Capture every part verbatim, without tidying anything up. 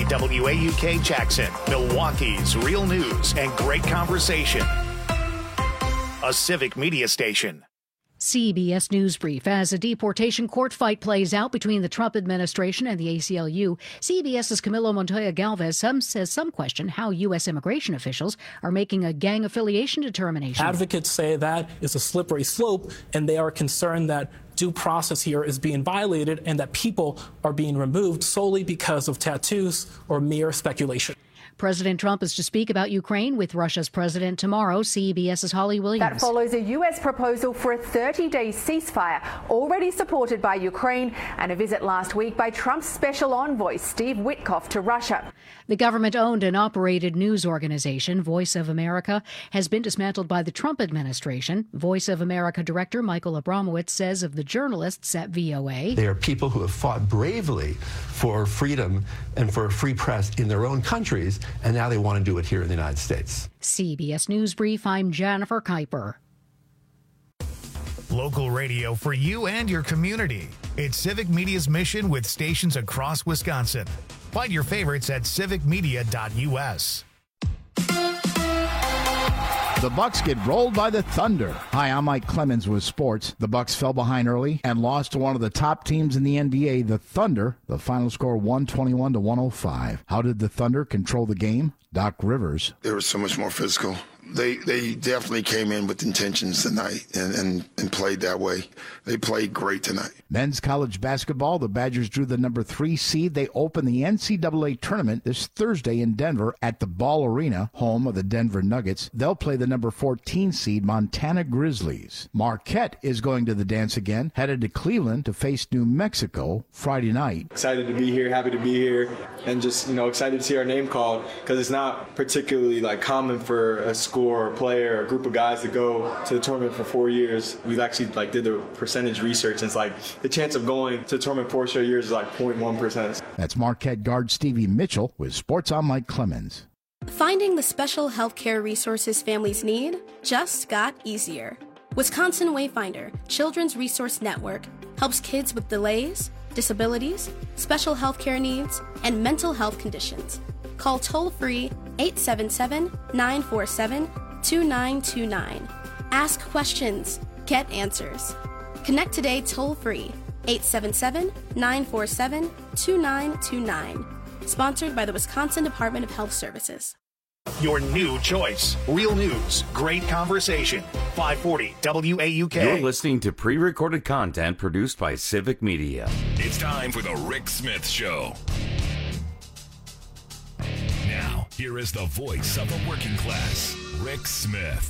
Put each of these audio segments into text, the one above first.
forty W A U K Jackson, Milwaukee's real news and great conversation. A Civic Media station. C B S News Brief. As a deportation court fight plays out between the Trump administration and the A C L U, CBS's Camilo Montoya Galvez some says some question how U S immigration officials are making a gang affiliation determination. Advocates say that is a slippery slope, and they are concerned that due process here is being violated and that people are being removed solely because of tattoos or mere speculation. President Trump is to speak about Ukraine with Russia's president tomorrow. CBS's Holly Williams. That follows a U S proposal for a thirty-day ceasefire, already supported by Ukraine, and a visit last week by Trump's special envoy, Steve Witkoff, to Russia. The government-owned and operated news organization, Voice of America, has been dismantled by the Trump administration. Voice of America director Michael Abramowitz says of the journalists at V O A, they are people who have fought bravely for freedom and for a free press in their own countries, and now they want to do it here in the United States. C B S News Brief, I'm Jennifer Kuiper. Local radio for you and your community. It's Civic Media's mission with stations across Wisconsin. Find your favorites at civic media dot U S. The Bucks get rolled by the Thunder. Hi, I'm Mike Clemens with sports. The Bucks fell behind early and lost to one of the top teams in the N B A, the Thunder. The final score one twenty-one to one oh five. How did the Thunder control the game? Doc Rivers. They were so much more physical. They they definitely came in with intentions tonight and, and, and played that way. They played great tonight. Men's college basketball, the Badgers drew the number three seed. They open the N C double A tournament this Thursday in Denver at the Ball Arena, home of the Denver Nuggets. They'll play the number fourteen seed Montana Grizzlies. Marquette is going to the dance again, headed to Cleveland to face New Mexico Friday night. Excited to be here, happy to be here, and just, you know, excited to see our name called, because it's not particularly like common for a school or a player or a group of guys to go to the tournament for four years. We've actually like did the percentage research, and it's like the chance of going to the tournament four straight years is like zero point one percent. That's Marquette guard Stevie Mitchell with Sports on Mike Clemens. Finding the special healthcare resources families need just got easier. Wisconsin Wayfinder Children's Resource Network helps kids with delays, disabilities, special healthcare needs, and mental health conditions. Call toll-free eight seven seven, nine four seven, two nine two nine. Ask questions. Get answers. Connect today toll-free eight seven seven, nine four seven, two nine two nine. Sponsored by the Wisconsin Department of Health Services. Your new choice. Real news. Great conversation. five forty W A U K. You're listening to pre-recorded content produced by Civic Media. It's time for the Rick Smith Show. Now, here is the voice of the working class, Rick Smith.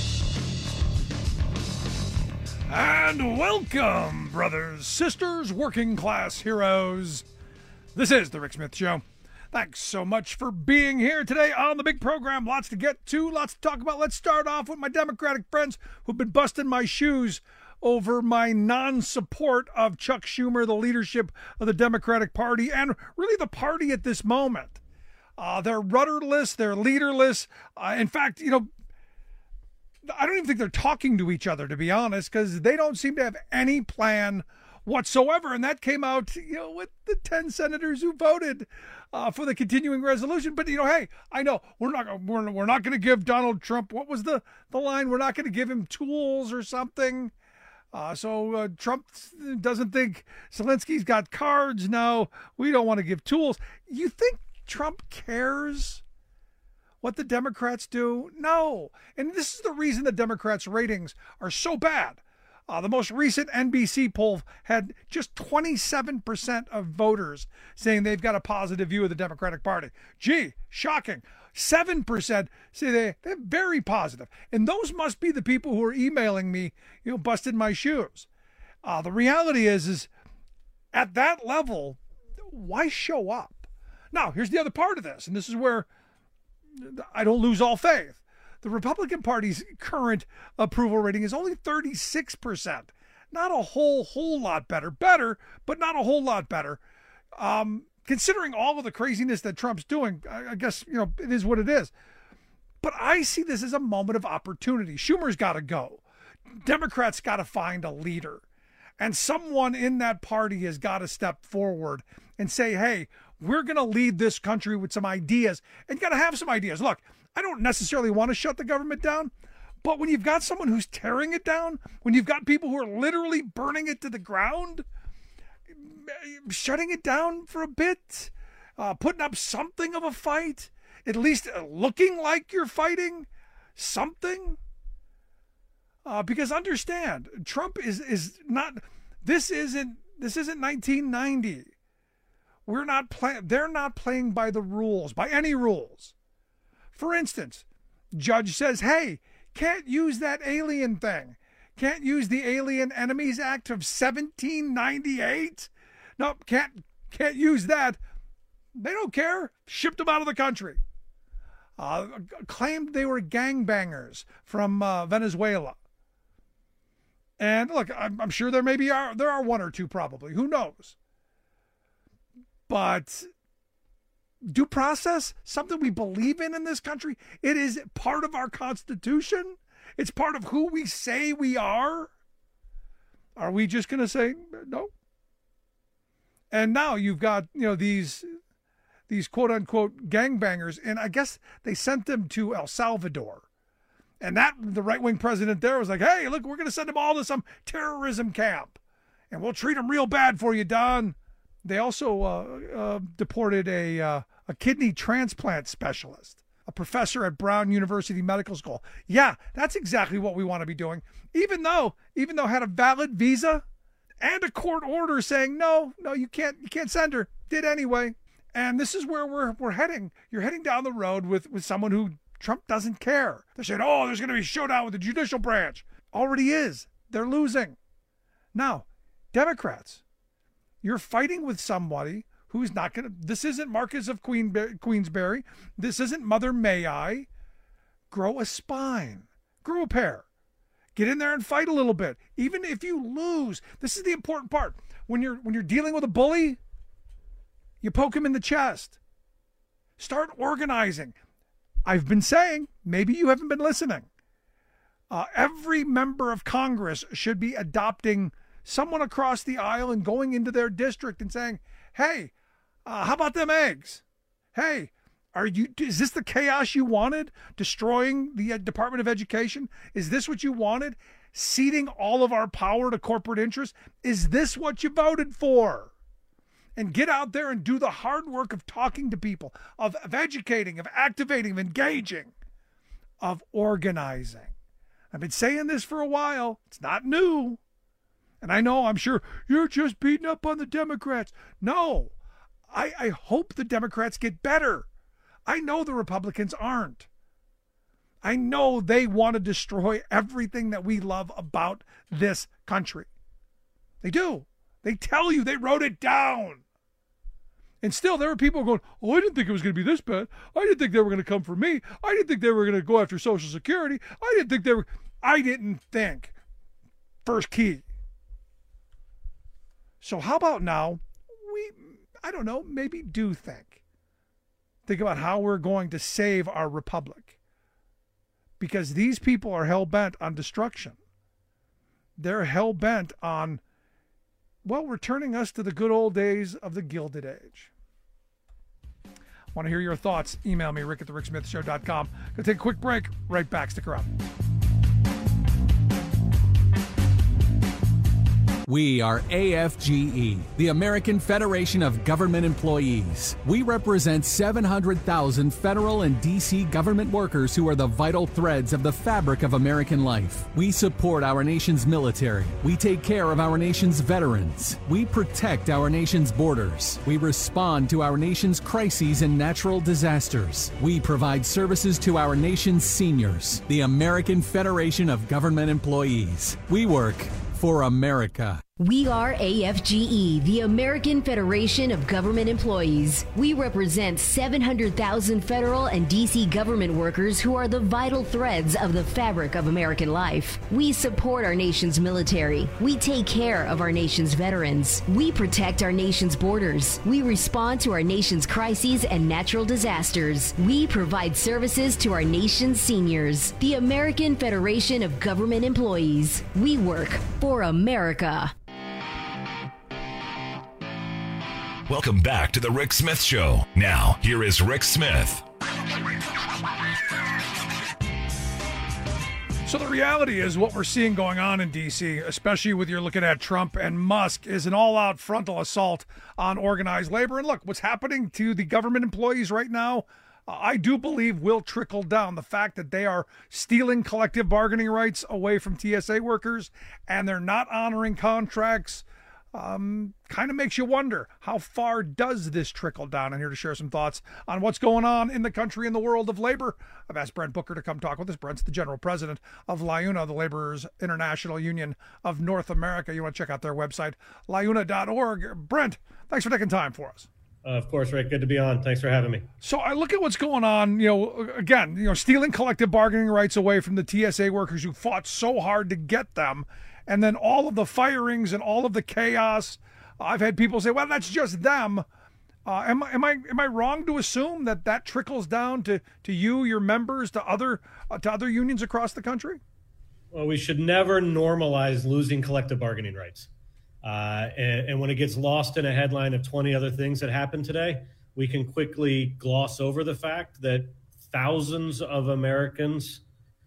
And welcome, brothers, sisters, working class heroes. This is the Rick Smith Show. Thanks so much for being here today on the big program. Lots to get to, lots to talk about. Let's start off with my Democratic friends who've been busting my shoes over my non-support of Chuck Schumer, the leadership of the Democratic Party, and really the party at this moment. Uh, they're rudderless, they're leaderless. Uh, in fact, you know, I don't even think they're talking to each other, to be honest, because they don't seem to have any plan whatsoever. And that came out, you know, with the ten senators who voted uh, for the continuing resolution. But, you know, hey, I know we're not we're, we're not going to give Donald Trump, what was the, the line? We're not going to give him tools or something. Uh, so uh, Trump doesn't think Zelensky's got cards. No, we don't want to give tools. You think Trump cares what the Democrats do? No. And this is the reason the Democrats' ratings are so bad. Uh, the most recent N B C poll had just twenty-seven percent of voters saying they've got a positive view of the Democratic Party. Gee, shocking. seven percent say they, they're very positive. And those must be the people who are emailing me, you know, busted my shoes. Uh, the reality is, is at that level, why show up? Now, here's the other part of this, and this is where I don't lose all faith. The Republican Party's current approval rating is only thirty-six percent. Not a whole, whole lot better. Better, but not a whole lot better. Um, considering all of the craziness that Trump's doing, I, I guess, you know, it is what it is. But I see this as a moment of opportunity. Schumer's got to go. Democrats got to find a leader. And someone in that party has got to step forward and say, hey, we're going to lead this country with some ideas, and you got to have some ideas. Look, I don't necessarily want to shut the government down, but when you've got someone who's tearing it down, when you've got people who are literally burning it to the ground, shutting it down for a bit, uh, putting up something of a fight, at least looking like you're fighting something. Uh, because understand, Trump is is not. This isn't this isn't nineteen ninety. We're not playing. They're not playing by the rules, by any rules. For instance, judge says, "Hey, can't use that alien thing. Can't use the Alien Enemies Act of seventeen ninety-eight. Nope, can't can't use that." They don't care. Shipped them out of the country. Uh, claimed they were gangbangers from uh, Venezuela. And look, I'm, I'm sure there maybe are there are one or two probably. Who knows? But due process, something we believe in in this country. It is part of our Constitution. It's part of who we say we are. Are we just going to say no? And now you've got, you know, these these quote unquote gangbangers, and I guess they sent them to El Salvador. And that the right-wing president there was like, "Hey, look, we're going to send them all to some terrorism camp, and we'll treat them real bad for you, Don." They also uh, uh, deported a uh, a kidney transplant specialist, a professor at Brown University Medical School. Yeah, that's exactly what we want to be doing. Even though, even though had a valid visa and a court order saying no, no, you can't, you can't send her. Did anyway. And this is where we're we're heading. You're heading down the road with with someone who Trump doesn't care. They're saying, "Oh, there's going to be a showdown with the judicial branch." Already is. They're losing. Now, Democrats, you're fighting with somebody who's not going to, this isn't Marcus of Queen, Queensberry. This isn't Mother May I. Grow a spine. Grow a pair. Get in there and fight a little bit. Even if you lose, this is the important part. When you're, when you're dealing with a bully, you poke him in the chest. Start organizing. I've been saying, maybe you haven't been listening. Uh, every member of Congress should be adopting someone across the aisle and going into their district and saying, "Hey, uh, how about them eggs? Hey, are you? Is this the chaos you wanted? Destroying the uh, Department of Education? Is this what you wanted? Ceding all of our power to corporate interests? Is this what you voted for?" And get out there and do the hard work of talking to people, of, of educating, of activating, of engaging, of organizing. I've been saying this for a while. It's not new. And I know, I'm sure, you're just beating up on the Democrats. No, I, I hope the Democrats get better. I know the Republicans aren't. I know they want to destroy everything that we love about this country. They do. They tell you, they wrote it down. And still, there are people going, "Oh, I didn't think it was going to be this bad. I didn't think they were going to come for me. I didn't think they were going to go after Social Security. I didn't think they were..." I didn't think. First key. So how about now, we, I don't know, maybe do think. Think about how we're going to save our republic. Because these people are hell-bent on destruction. They're hell-bent on, well, returning us to the good old days of the Gilded Age. Want to hear your thoughts? Email me, rick at the rick smith show dot com. Gonna take a quick break. Right back. Stick around. We are A F G E, the American Federation of Government Employees. We represent seven hundred thousand federal and D C government workers who are the vital threads of the fabric of American life. We support our nation's military. We take care of our nation's veterans. We protect our nation's borders. We respond to our nation's crises and natural disasters. We provide services to our nation's seniors. The American Federation of Government Employees. We work for America. We are A F G E, the American Federation of Government Employees. We represent seven hundred thousand federal and D C government workers who are the vital threads of the fabric of American life. We support our nation's military. We take care of our nation's veterans. We protect our nation's borders. We respond to our nation's crises and natural disasters. We provide services to our nation's seniors. The American Federation of Government Employees. We work for America. Welcome back to the Rick Smith Show. Now, here is Rick Smith. So the reality is what we're seeing going on in D C, especially with you're looking at Trump and Musk, is an all-out frontal assault on organized labor. And look, what's happening to the government employees right now, uh, I do believe will trickle down. The fact that they are stealing collective bargaining rights away from T S A workers and they're not honoring contracts um, kind of makes you wonder, how far does this trickle down? I'm here to share some thoughts on what's going on in the country and the world of labor. I've asked Brent Booker to come talk with us. Brent's the general president of LIUNA, the Laborers International Union of North America. You want to check out their website, liuna dot org. Brent, thanks for taking time for us. Uh, of course, Rick. Good to be on. Thanks for having me. So I look at what's going on, you know, again, you know, stealing collective bargaining rights away from the T S A workers who fought so hard to get them. And then all of the firings and all of the chaos. I've had people say, well, that's just them. Uh, am, am I am I wrong to assume that that trickles down to, to you, your members, to other uh, to other unions across the country? Well, we should never normalize losing collective bargaining rights. Uh, and, and when it gets lost in a headline of twenty other things that happened today, we can quickly gloss over the fact that thousands of Americans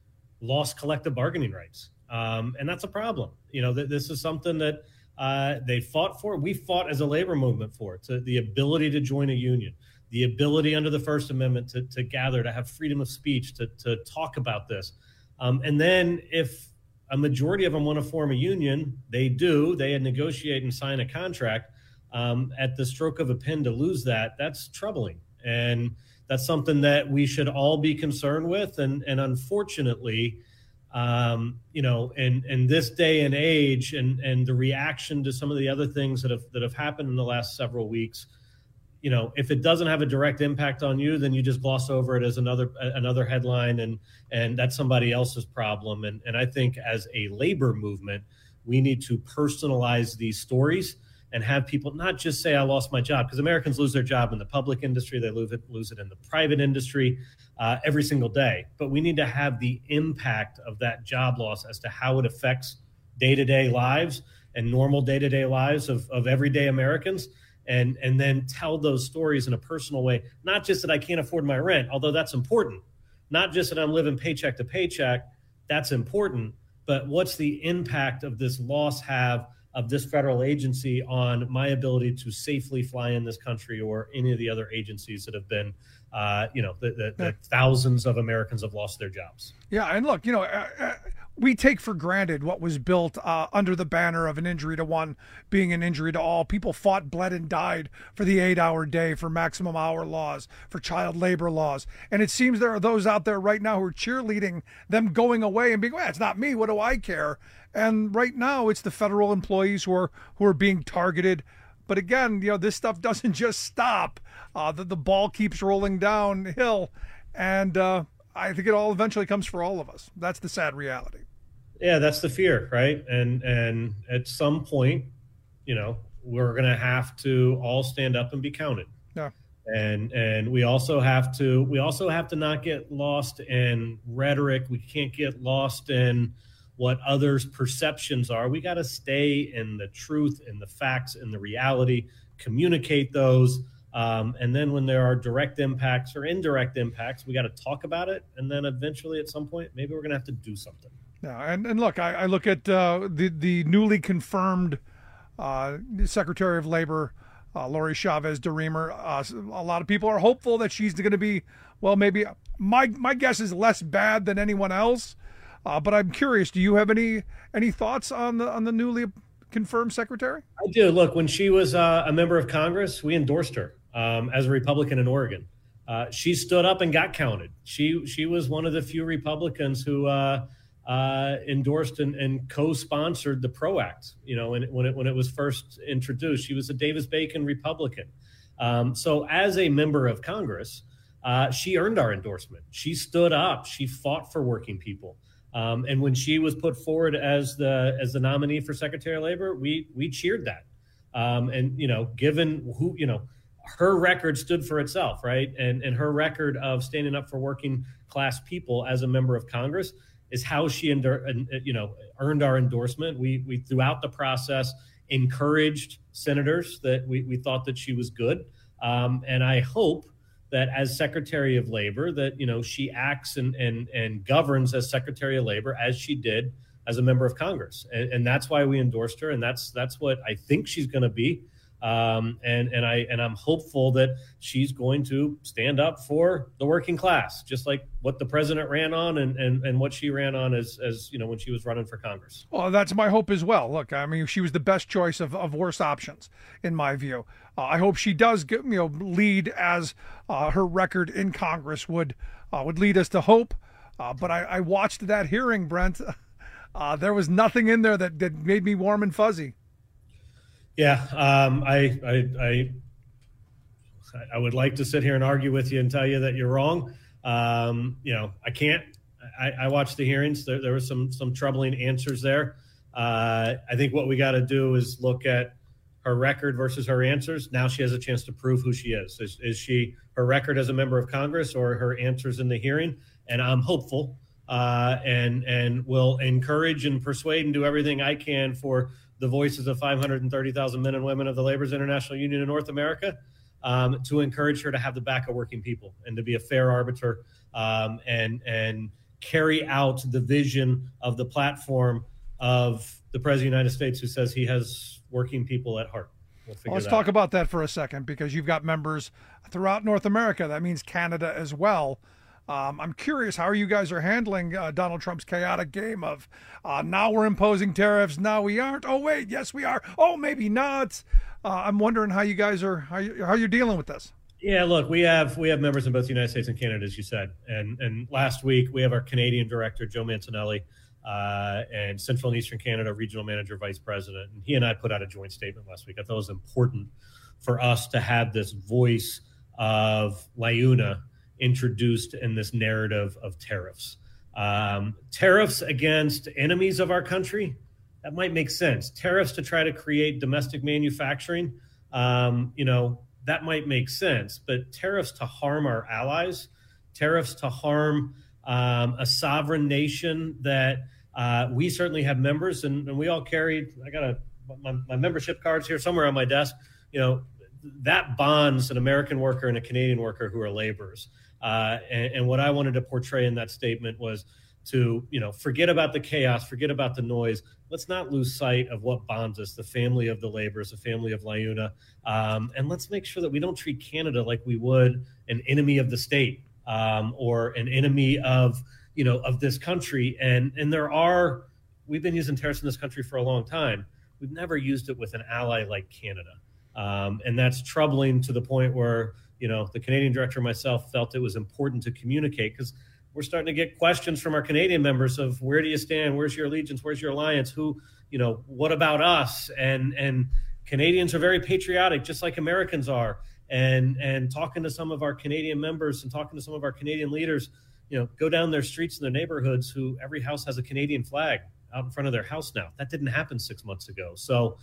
lost collective bargaining rights. Um, and that's a problem. You know, th- this is something that uh, they fought for. We fought as a labor movement for it. So the ability to join a union, the ability under the First Amendment to, to gather, to have freedom of speech, to, to talk about this. Um, and then if a majority of them want to form a union, they do. They negotiate and sign a contract. Um, at the stroke of a pen to lose that, that's troubling. And that's something that we should all be concerned with. And, and unfortunately, Um, you know, in, in this day and age, and, and the reaction to some of the other things that have that have happened in the last several weeks, you know, if it doesn't have a direct impact on you, then you just gloss over it as another another headline, and and that's somebody else's problem. And and I think as a labor movement, we need to personalize these stories and have people not just say, I lost my job, because Americans lose their job in the public industry. They lose it, lose it in the private industry uh, every single day. But we need to have the impact of that job loss as to how it affects day-to-day lives and normal day-to-day lives of, of everyday Americans, and, and then tell those stories in a personal way. Not just that I can't afford my rent, although that's important. Not just that I'm living paycheck to paycheck, that's important. But what's the impact of this loss have of this federal agency on my ability to safely fly in this country, or any of the other agencies that have been, uh, you know, the, the, the thousands of Americans have lost their jobs. Yeah, and look, you know, uh, uh, we take for granted what was built uh, under the banner of an injury to one being an injury to all. People fought, bled, and died for the eight-hour day, for maximum hour laws, for child labor laws. And it seems there are those out there right now who are cheerleading them going away and being, well, it's not me, what do I care? And right now, it's the federal employees who are who are being targeted. But again, you know, this stuff doesn't just stop. Uh, the, the ball keeps rolling downhill. And uh, I think it all eventually comes for all of us. That's the sad reality. Yeah, that's the fear, right? And and at some point, you know, we're going to have to all stand up and be counted. Yeah. And and we also have to we also have to not get lost in rhetoric. We can't get lost in what others' perceptions are. We got to stay in the truth and the facts and the reality, communicate those. Um, and then when there are direct impacts or indirect impacts, we got to talk about it. And then eventually at some point, maybe we're going to have to do something. Yeah. And, and look, I, I look at uh, the, the newly confirmed uh, Secretary of Labor, uh, Lori Chavez DeRemer. Uh, a lot of people are hopeful that she's going to be, well, maybe my, my guess is less bad than anyone else. Uh, but I'm curious, do you have any any thoughts on the on the newly confirmed secretary? I do. Look, when she was uh, a member of Congress, we endorsed her um, as a Republican in Oregon. Uh, she stood up and got counted. She she was one of the few Republicans who uh, uh, endorsed and, and co-sponsored the PRO Act. You know, when it, when it when it was first introduced, she was a Davis-Bacon Republican. Um, so as a member of Congress, uh, she earned our endorsement. She stood up. She fought for working people. Um, and when she was put forward as the as the nominee for Secretary of Labor, we we cheered that. Um, and, you know, given who, you know, her record stood for itself, right? And and her record of standing up for working class people as a member of Congress is how she, endor- you know, earned our endorsement. We we throughout the process encouraged senators that we, we thought that she was good. Um, and I hope that as Secretary of Labor, that, you know, she acts and, and, and governs as Secretary of Labor as she did as a member of Congress. And, and that's why we endorsed her. And that's that's what I think she's going to be. Um, and, and, I, and I'm hopeful that she's going to stand up for the working class, just like what the president ran on and, and, and what she ran on as, as, you know, when she was running for Congress. Well, that's my hope as well. Look, I mean, she was the best choice of, of worst options, in my view. Uh, I hope she does get, you know, lead as uh, her record in Congress would uh, would lead us to hope. Uh, but I, I watched that hearing, Brent. Uh, there was nothing in there that, that made me warm and fuzzy. Yeah, um, I, I, I, I would like to sit here and argue with you and tell you that you're wrong. Um, you know, I can't. I, I watched the hearings. There, there were some some troubling answers there. Uh, I think what we got to do is look at her record versus her answers. Now she has a chance to prove who she is. Is, is she her record as a member of Congress or her answers in the hearing? And I'm hopeful uh, and and will encourage and persuade and do everything I can for the voices of five hundred thirty thousand men and women of the Labor's International Union in North America, um, to encourage her to have the back of working people and to be a fair arbiter um, and and carry out the vision of the platform of the President of the United States, who says he has working people at heart. We'll well, let's talk out. about that for a second, because you've got members throughout North America. That means Canada as well. Um, I'm curious how you guys are handling uh, Donald Trump's chaotic game of uh, now we're imposing tariffs, now we aren't. Oh wait, yes we are. Oh maybe not. Uh, I'm wondering how you guys are how you, how you're dealing with this. Yeah, look, we have we have members in both the United States and Canada, as you said, and and last week we have our Canadian director Joe Mancinelli uh, and Central and Eastern Canada regional manager vice president, and he and I put out a joint statement last week. I thought it was important for us to have this voice of LIUNA introduced in this narrative of tariffs. Um, tariffs against enemies of our country, that might make sense. Tariffs to try to create domestic manufacturing, um, you know, that might make sense. But tariffs to harm our allies, tariffs to harm um, a sovereign nation that uh, we certainly have members, and, and we all carry, I got a, my, my membership cards here somewhere on my desk, you know, that bonds an American worker and a Canadian worker who are laborers. Uh, and, and what I wanted to portray in that statement was to, you know, forget about the chaos, forget about the noise. Let's not lose sight of what bonds us, the family of the laborers, the family of LIUNA. Um, and let's make sure that we don't treat Canada like we would an enemy of the state um, or an enemy of, you know, of this country. And, and there are, we've been using tariffs in this country for a long time. We've never used it with an ally like Canada. Um, and that's troubling to the point where, you know, the Canadian director and myself felt it was important to communicate, because we're starting to get questions from our Canadian members of where do you stand? Where's your allegiance? Where's your alliance? Who, you know, what about us? And and Canadians are very patriotic, just like Americans are. And and talking to some of our Canadian members and talking to some of our Canadian leaders, you know, go down their streets in their neighborhoods who every house has a Canadian flag out in front of their house now. That didn't happen six months ago. So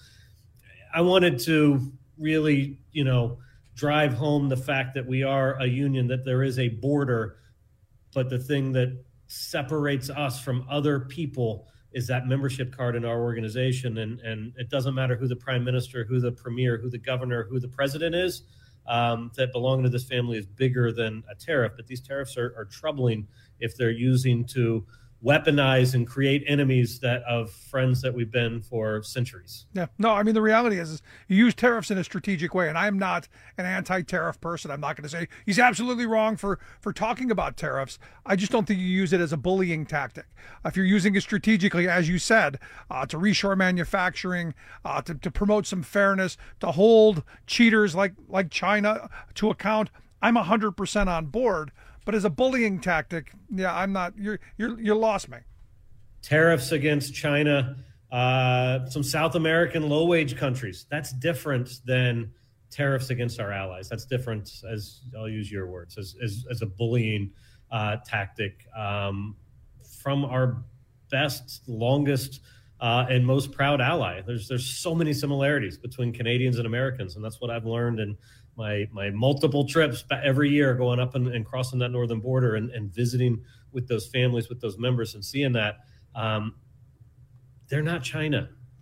I wanted to really, you know, drive home the fact that we are a union, that there is a border, but the thing that separates us from other people is that membership card in our organization. And, and it doesn't matter who the prime minister, who the premier, who the governor, who the president is, um, that belonging to this family is bigger than a tariff. But these tariffs are, are troubling if they're using to weaponize and create enemies that of friends that we've been for centuries. Yeah, no, I mean, the reality is, is you use tariffs in a strategic way, and I'm not an anti-tariff person. I'm not going to say he's absolutely wrong for, for talking about tariffs. I just don't think you use it as a bullying tactic. If you're using it strategically, as you said, uh, to reshore manufacturing, uh, to, to promote some fairness, to hold cheaters like, like China to account, I'm one hundred percent on board. But as a bullying tactic, yeah, I'm not. You're you're you lost me. Tariffs against China, uh, some South American low-wage countries. That's different than tariffs against our allies. That's different, as I'll use your words, as as, as a bullying uh, tactic um, from our best, longest, uh, and most proud ally. There's there's so many similarities between Canadians and Americans, and that's what I've learned in my my multiple trips every year going up and, and crossing that northern border and, and visiting with those families, with those members, and seeing that um, they're not China. No.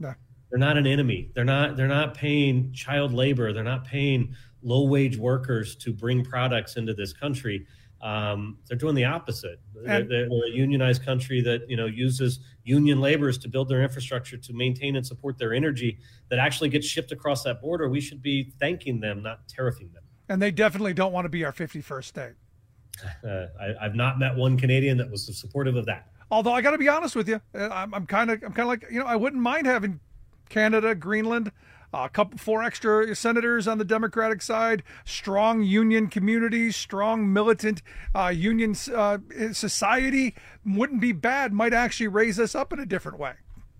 They're not an enemy. They're not, they're not paying child labor. They're not paying low wage workers to bring products into this country. Um, they're doing the opposite. They're, they're a unionized country that, you know, uses union laborers to build their infrastructure to maintain and support their energy that actually gets shipped across that border. We should be thanking them, not tariffing them. And they definitely don't want to be our fifty-first state. Uh, I, I've not met one Canadian that was supportive of that. Although I got to be honest with you, I'm, I'm kind of, I'm kind of like, you know, I wouldn't mind having Canada, Greenland, a couple, four extra senators on the Democratic side, strong union communities, strong militant uh, union uh, society wouldn't be bad. Might actually raise us up in a different way.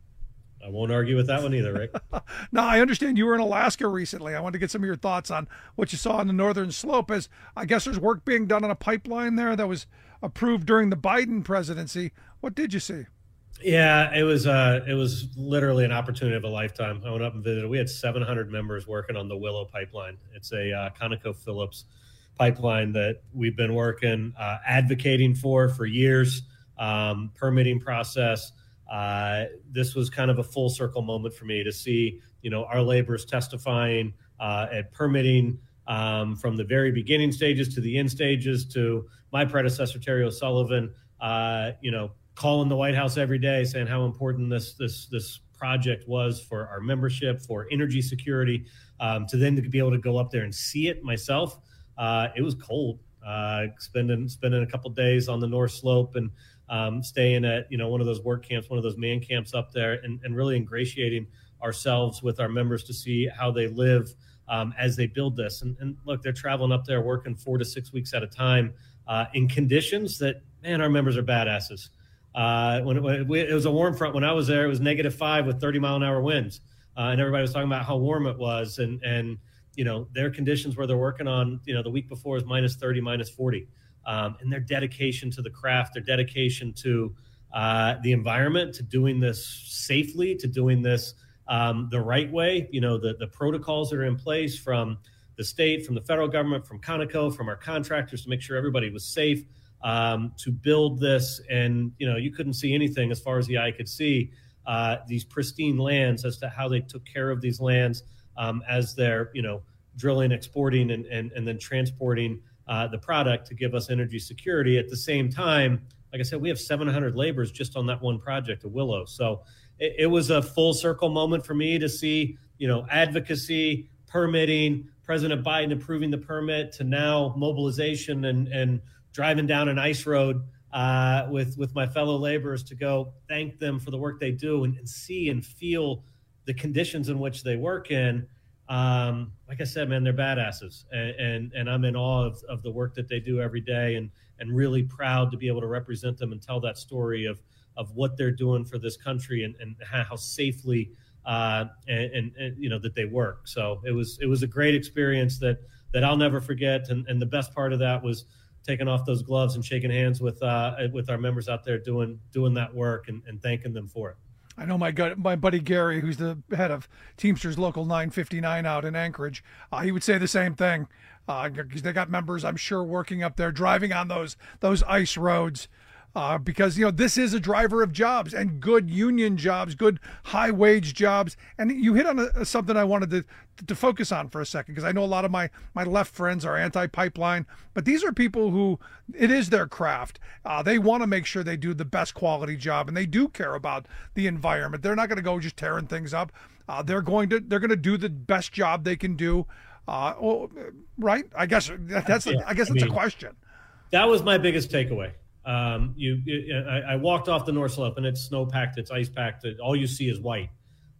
I won't argue with that one either, Rick. Now, I understand you were in Alaska recently. I wanted to get some of your thoughts on what you saw on the northern slope, as I guess there's work being done on a pipeline there that was approved during the Biden presidency. What did you see? Yeah, it was uh, it was literally an opportunity of a lifetime. I went up and visited. We had seven hundred members working on the Willow pipeline. It's a uh, ConocoPhillips pipeline that we've been working, uh, advocating for for years, um, permitting process. Uh, this was kind of a full circle moment for me to see, you know, our laborers testifying uh, at permitting um, from the very beginning stages to the end stages to my predecessor, Terry O'Sullivan, uh, you know, calling the White House every day saying how important this this this project was for our membership, for energy security, um, to then to be able to go up there and see it myself. Uh, it was cold, uh, spending spending a couple days on the North Slope and um, staying at, you know, one of those work camps, one of those man camps up there, and, and really ingratiating ourselves with our members to see how they live um, as they build this. And, and look, they're traveling up there, working four to six weeks at a time uh, in conditions that, man, our members are badasses. Uh, when, it, when it, it was a warm front, when I was there, it was negative five with thirty mile an hour winds. Uh, and everybody was talking about how warm it was. And, and, you know, their conditions where they're working on, you know, the week before is minus thirty, minus forty. Um, and their dedication to the craft, their dedication to uh, the environment, to doing this safely, to doing this um, the right way, you know, the, the protocols that are in place from the state, from the federal government, from Conoco, from our contractors to make sure everybody was safe. Um, to build this, and you know, you couldn't see anything as far as the eye could see. Uh, these pristine lands, as to how they took care of these lands um, as they're, you know, drilling, exporting, and and, and then transporting uh, the product to give us energy security. At the same time, like I said, we have seven hundred laborers just on that one project of Willow. So it, it was a full circle moment for me to see, you know, advocacy, permitting, President Biden approving the permit, to now mobilization and and driving down an ice road uh, with, with my fellow laborers to go thank them for the work they do and, and see and feel the conditions in which they work in. Um, like I said, man, they're badasses. And, and, and I'm in awe of, of the work that they do every day, and, and really proud to be able to represent them and tell that story of, of what they're doing for this country, and, and how safely uh, and, and, and, you know, that they work. So it was, it was a great experience that, that I'll never forget. And, and the best part of that was taking off those gloves and shaking hands with uh, with our members out there doing doing that work, and, and thanking them for it. I know my gut, my buddy Gary, who's the head of Teamsters Local nine fifty-nine out in Anchorage, uh, he would say the same thing. Uh, they got members, I'm sure, working up there, driving on those those ice roads. Uh, because, you know, this is a driver of jobs, and good union jobs, good high wage jobs. And you hit on a, something I wanted to, to focus on for a second, because I know a lot of my, my left friends are anti-pipeline, but these are people who, it is their craft. Uh, they want to make sure they do the best quality job, and they do care about the environment. They're not going to go just tearing things up. Uh, they're going to, they're going to do the best job they can do. Uh, well, right. I guess that's, yeah, I guess I that's mean, a question. That was my biggest takeaway. Um, you, you I, I walked off the North Slope, and it's snow packed, it's ice packed. All you see is white.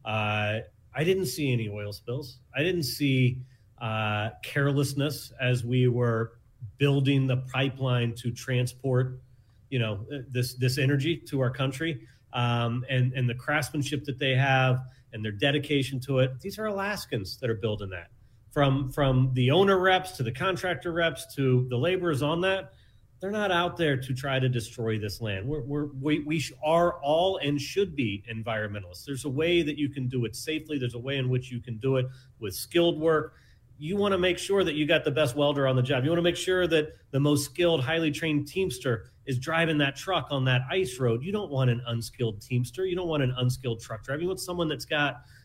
Uh, I didn't see any oil spills. I didn't see uh, carelessness as we were building the pipeline to transport, you know, this this energy to our country, um, and and the craftsmanship that they have and their dedication to it. These are Alaskans that are building that. From from the owner reps to the contractor reps to the laborers on that. They're not out there to try to destroy this land. We're, we're, we we are all and should be environmentalists. There's a way that you can do it safely. There's a way in which you can do it with skilled work. You want to make sure that you got the best welder on the job. You want to make sure that the most skilled, highly trained Teamster is driving that truck on that ice road. You don't want an unskilled Teamster. You don't want an unskilled truck driver. You want someone that's got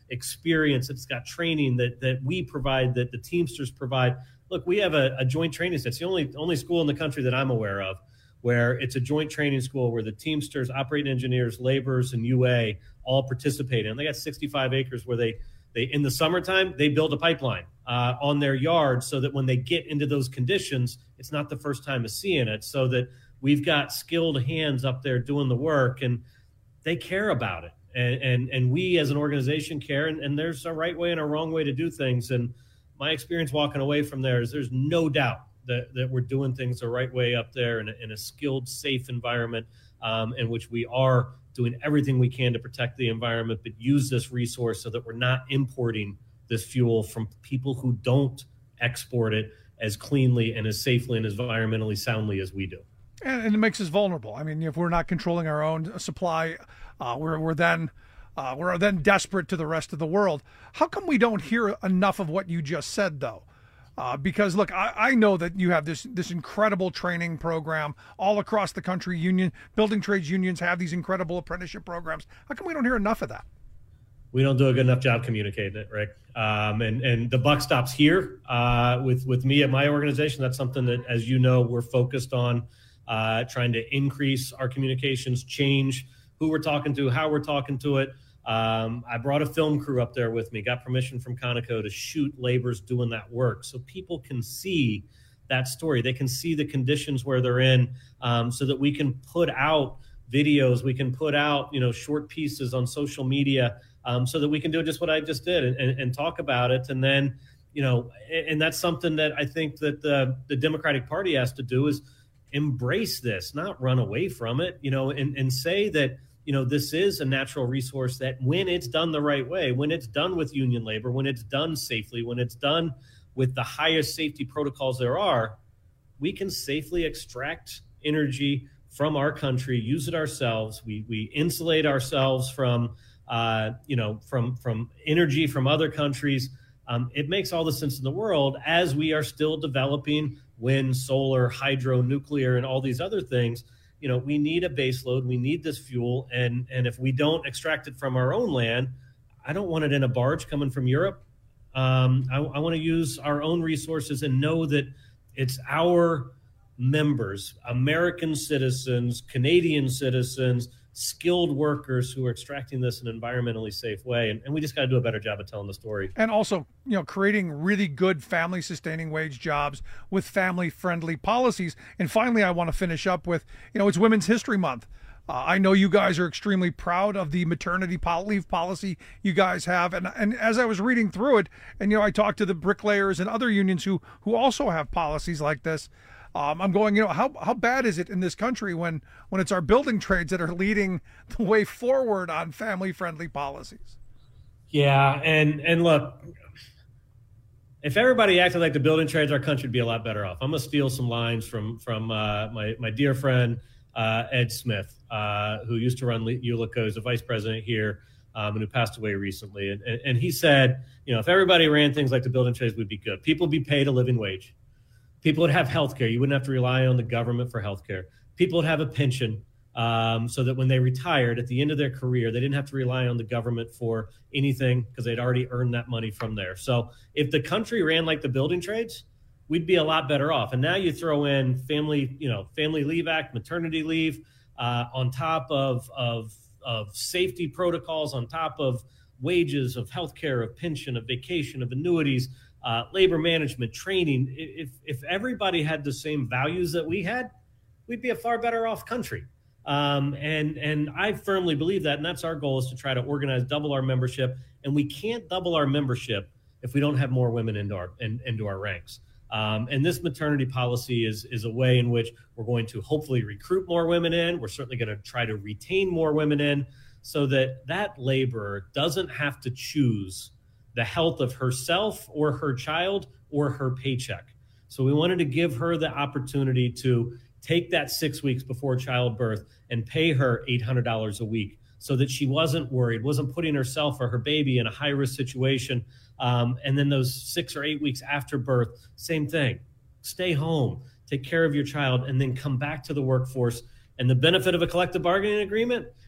experience, it's got training that that we provide, that the Teamsters provide. Look, we have a, a joint training set. It's the only only school in the country that I'm aware of where it's a joint training school where the Teamsters, operating engineers, laborers, and U A all participate. And they got sixty-five acres where they, they in the summertime, they build a pipeline uh, on their yard so that when they get into those conditions, it's not the first time of seeing it, so that we've got skilled hands up there doing the work, and they care about it. And and, and we as an organization care, and, and there's a right way and a wrong way to do things. And my experience walking away from there is there's no doubt that, that we're doing things the right way up there in a, in a skilled, safe environment um, in which we are doing everything we can to protect the environment, but use this resource so that we're not importing this fuel from people who don't export it as cleanly and as safely and as environmentally soundly as we do. And, and it makes us vulnerable. I mean, if we're not controlling our own supply, uh, we're, we're then uh, we're then desperate to the rest of the world. How come we don't hear enough of what you just said, though? Uh, because, look, I, I know that you have this this incredible training program all across the country. Union building trades unions have these incredible apprenticeship programs. How come we don't hear enough of that? We don't do a good enough job communicating it, Rick. Um, and, and the buck stops here uh, with, with me at my organization. That's something that, as you know, we're focused on uh, trying to increase our communications, change who we're talking to, how we're talking to it. Um, I brought a film crew up there with me, got permission from Conoco to shoot laborers doing that work so people can see that story. They can see the conditions where they're in um, so that we can put out videos, we can put out, you know, short pieces on social media um, so that we can do just what I just did and, and, and talk about it. And then, you know, and that's something that I think that the, the Democratic Party has to do is embrace this, not run away from it, you know, and, and say that, you know, this is a natural resource that when it's done the right way, when it's done with union labor, when it's done safely, when it's done with the highest safety protocols there are, we can safely extract energy from our country, use it ourselves. We we insulate ourselves from, uh, you know, from from energy from other countries. Um, it makes all the sense in the world as we are still developing wind, solar, hydro, nuclear, and all these other things. You know, we need a base load. We need this fuel. And, and if we don't extract it from our own land, I don't want it in a barge coming from Europe. Um, I, I want to use our own resources and know that it's our members, American citizens, Canadian citizens, skilled workers who are extracting this in an environmentally safe way. And, and we just got to do a better job of telling the story. And also, you know, creating really good family sustaining wage jobs with family friendly policies. And finally, I want to finish up with, you know, it's Women's History Month. Uh, I know you guys are extremely proud of the maternity leave policy you guys have. And, and as I was reading through it, and, you know, I talked to the bricklayers and other unions who, who also have policies like this. Um, I'm going, you know, how how bad is it in this country when, when it's our building trades that are leading the way forward on family-friendly policies? Yeah, and and look, if everybody acted like the building trades, our country would be a lot better off. I'm going to steal some lines from from uh, my, my dear friend uh, Ed Smith, uh, who used to run Ullico as a vice president here um, and who passed away recently. And, and, and he said, you know, if everybody ran things like the building trades, we'd be good. People would be paid a living wage. People would have health care. You wouldn't have to rely on the government for health care. People would have a pension um, so that when they retired at the end of their career, they didn't have to rely on the government for anything because they'd already earned that money from there. So if the country ran like the building trades, we'd be a lot better off. And now you throw in family, you know, Family Leave Act, maternity leave uh, on top of, of, of safety protocols, on top of wages, of health care, of pension, of vacation, of annuities, Uh, labor management, training. If if everybody had the same values that we had, we'd be a far better off country. Um, and and I firmly believe that, and that's our goal, is to try to organize, double our membership. And we can't double our membership if we don't have more women into our in, into our ranks. Um, and this maternity policy is is a way in which we're going to hopefully recruit more women in. We're certainly going to try to retain more women in, so that that laborer doesn't have to choose the health of herself or her child or her paycheck. So we wanted to give her the opportunity to take that six weeks before childbirth and pay her eight hundred dollars a week so that she wasn't worried, wasn't putting herself or her baby in a high-risk situation. Um, and then those six or eight weeks after birth, same thing. Stay home, take care of your child, and then come back to the workforce. And the benefit of a collective bargaining agreement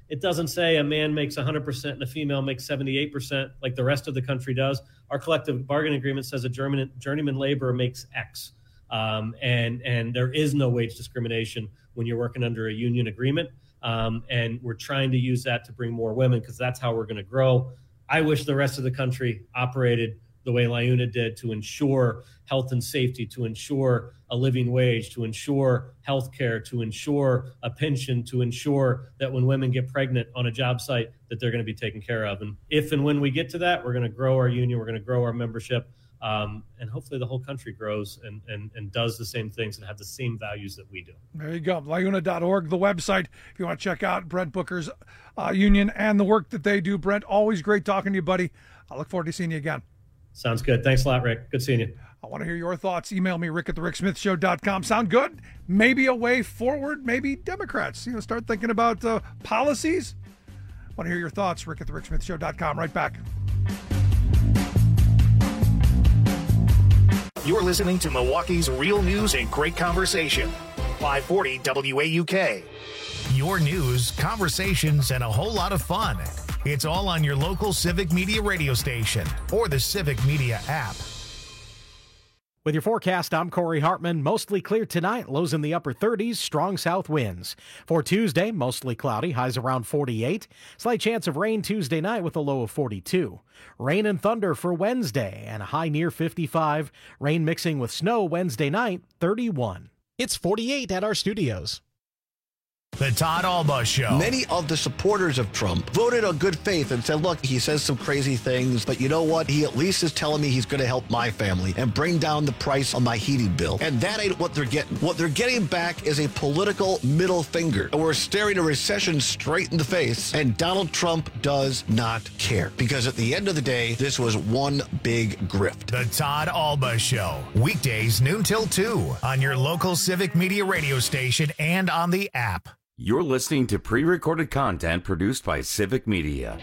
It doesn't say a man makes one hundred percent and a female makes seventy-eight percent like the rest of the country does. Our collective bargaining agreement says a journeyman, journeyman laborer makes X. Um, and, and there is no wage discrimination when you're working under a union agreement. Um, and we're trying to use that to bring more women because that's how we're going to grow. I wish the rest of the country operated the way LiUNA did to ensure health and safety, to ensure a living wage, to ensure health care, to ensure a pension, to ensure that when women get pregnant on a job site, that they're going to be taken care of. And if and when we get to that, we're going to grow our union, we're going to grow our membership, um, and hopefully the whole country grows and, and, and does the same things and have the same values that we do. There you go. LiUNA dot org, the website, if you want to check out Brent Booker's uh, union and the work that they do. Brent, always great talking to you, buddy. I look forward to seeing you again. Sounds good. Thanks a lot, Rick. Good seeing you. I want to hear your thoughts. Email me, rick at the rick smith show dot com. Sound good? Maybe a way forward, maybe Democrats, you know, start thinking about uh, policies. I want to hear your thoughts, rick at the rick smith show dot com. Right back. You're listening to Milwaukee's real news and great conversation. five forty W A U K. Your news, conversations, and a whole lot of fun. It's all on your local Civic Media radio station or the Civic Media app. With your forecast, I'm Corey Hartman. Mostly clear tonight, lows in the upper thirties, strong south winds. For Tuesday, mostly cloudy, highs around forty-eight. Slight chance of rain Tuesday night with a low of forty-two. Rain and thunder for Wednesday and a high near fifty-five. Rain mixing with snow Wednesday night, thirty-one. It's forty-eight at our studios. The Todd Alba Show. Many of the supporters of Trump voted on good faith and said, look, he says some crazy things, but you know what? He at least is telling me he's going to help my family and bring down the price on my heating bill. And that ain't what they're getting. What they're getting back is a political middle finger. And we're staring a recession straight in the face, and Donald Trump does not care. Because at the end of the day, this was one big grift. The Todd Alba Show. Weekdays noon till two on your local Civic Media radio station and on the app. You're listening to pre-recorded content produced by Civic Media.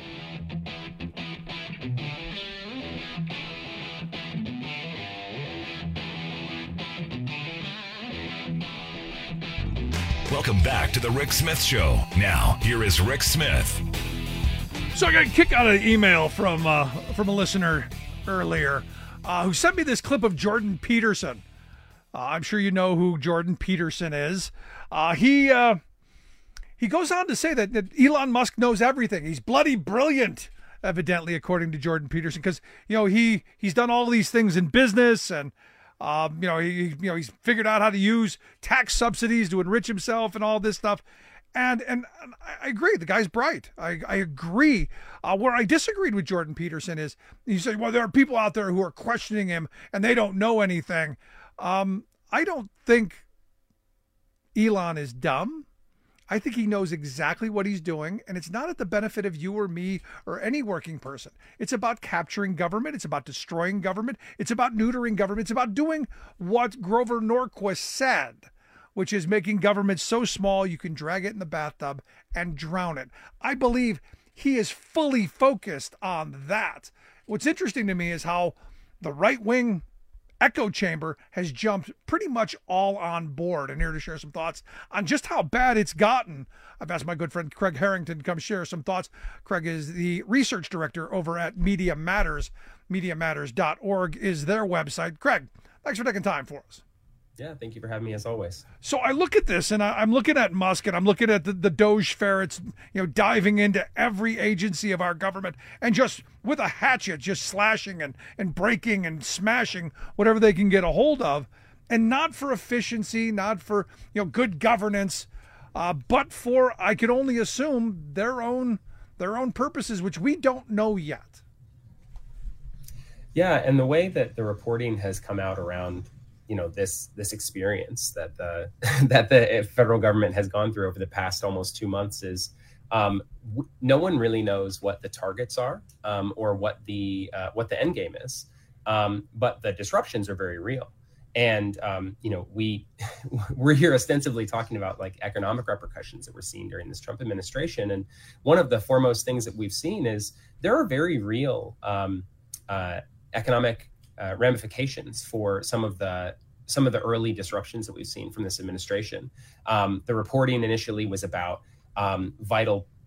Welcome back to the Rick Smith Show. Now, here is Rick Smith. So I got a kick out of the email from uh, from a listener earlier uh, who sent me this clip of Jordan Peterson. Uh, I'm sure you know who Jordan Peterson is. Uh, he... Uh, He goes on to say that, that Elon Musk knows everything. He's bloody brilliant, evidently, according to Jordan Peterson, because you know he he's done all these things in business, and um, you know he you know he's figured out how to use tax subsidies to enrich himself and all this stuff. And and I agree, the guy's bright. I I agree. Uh, where I disagreed with Jordan Peterson is he said, well, there are people out there who are questioning him and they don't know anything. Um, I don't think Elon is dumb. I think he knows exactly what he's doing, and it's not at the benefit of you or me or any working person. It's about capturing government. It's about destroying government. It's about neutering government. It's about doing what Grover Norquist said, which is making government so small you can drag it in the bathtub and drown it. I believe he is fully focused on that. What's interesting to me is how the right-wing echo chamber has jumped pretty much all on board, and here to share some thoughts on just how bad it's gotten. I've asked my good friend Craig Harrington to come share some thoughts. Craig is the research director over at Media Matters. media matters dot org is their website. Craig, thanks for taking time for us. Yeah, thank you for having me as always. So I look at this, and I, I'm looking at Musk, and I'm looking at the, the Doge ferrets, you know, diving into every agency of our government and just with a hatchet, just slashing and, and breaking and smashing whatever they can get a hold of, and not for efficiency, not for, you know, good governance, uh, but for, I can only assume, their own their own purposes, which we don't know yet. Yeah, and the way that the reporting has come out around you know, this this experience that the that the federal government has gone through over the past almost two months is um, w- no one really knows what the targets are um, or what the uh, what the end game is. Um, but the disruptions are very real. And, um, you know, we we're here ostensibly talking about like economic repercussions that we're seeing during this Trump administration. And one of the foremost things that we've seen is there are very real um, uh, economic Uh, ramifications for some of the some of the early disruptions that we've seen from this administration. Um, the reporting initially was about um, vital